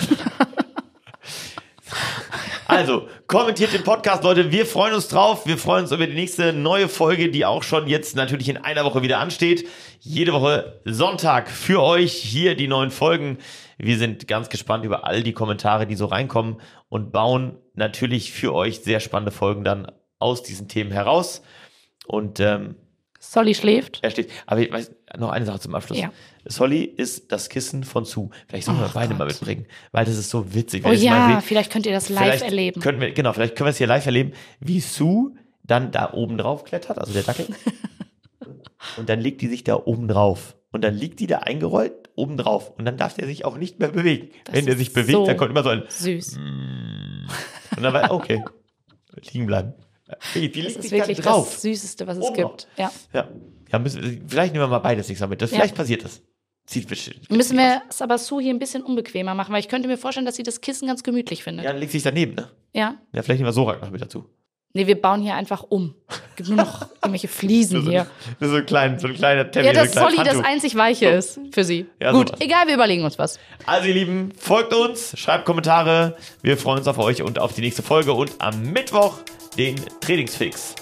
Speaker 1: Also, kommentiert den Podcast, Leute. Wir freuen uns drauf. Wir freuen uns über die nächste neue Folge, die auch schon jetzt natürlich in einer Woche wieder ansteht. Jede Woche Sonntag für euch hier die neuen Folgen. Wir sind ganz gespannt über all die Kommentare, die so reinkommen und bauen natürlich für euch sehr spannende Folgen dann aus diesen Themen heraus. Und
Speaker 2: Solly schläft.
Speaker 1: er steht. Aber ich weiß, noch eine Sache zum Abschluss.
Speaker 2: Ja.
Speaker 1: Solly ist das Kissen von Sue. Vielleicht sollen wir beide mal mitbringen, weil das ist so witzig.
Speaker 2: Oh
Speaker 1: Wenn ihr es mal
Speaker 2: ja,
Speaker 1: seht.
Speaker 2: vielleicht könnt ihr das live erleben.
Speaker 1: Vielleicht können wir es hier live erleben, wie Sue dann da oben drauf klettert, also der Dackel. Und dann legt die sich da oben drauf. Und dann liegt die da eingerollt oben drauf. Und dann darf der sich auch nicht mehr bewegen.
Speaker 2: Das
Speaker 1: Wenn der
Speaker 2: ist
Speaker 1: sich bewegt,
Speaker 2: so
Speaker 1: dann kommt immer so ein
Speaker 2: süß.
Speaker 1: Und dann war okay, liegen bleiben. Die
Speaker 2: Das
Speaker 1: liegt
Speaker 2: ist
Speaker 1: sich
Speaker 2: wirklich
Speaker 1: dann drauf.
Speaker 2: das Süßeste, was es
Speaker 1: Oben
Speaker 2: gibt. Ja.
Speaker 1: Ja, vielleicht nehmen wir mal beides nicht mit. Vielleicht passiert das. Sieht bestimmt.
Speaker 2: Müssen wir es aber Sue hier ein bisschen unbequemer machen, weil ich könnte mir vorstellen, dass sie das Kissen ganz gemütlich findet.
Speaker 1: Ja, dann legt sich daneben, ne?
Speaker 2: Ja?
Speaker 1: Ja, vielleicht nehmen wir Sorak noch mit dazu.
Speaker 2: Nee, wir bauen hier einfach um. Es gibt nur noch irgendwelche Fliesen hier.
Speaker 1: Das ist so ein kleiner Teppich.
Speaker 2: Ja, dass
Speaker 1: so ein kleines
Speaker 2: Solly das
Speaker 1: Handtuch.
Speaker 2: einzig Weiche ist für sie.
Speaker 1: Ja,
Speaker 2: Gut,
Speaker 1: sowas.
Speaker 2: egal, wir überlegen uns was.
Speaker 1: Also ihr Lieben, folgt uns, schreibt Kommentare. Wir freuen uns auf euch und auf die nächste Folge und am Mittwoch den Trainingsfix.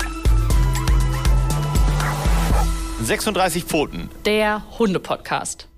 Speaker 1: »36 Pfoten«.
Speaker 2: Der Hunde-Podcast.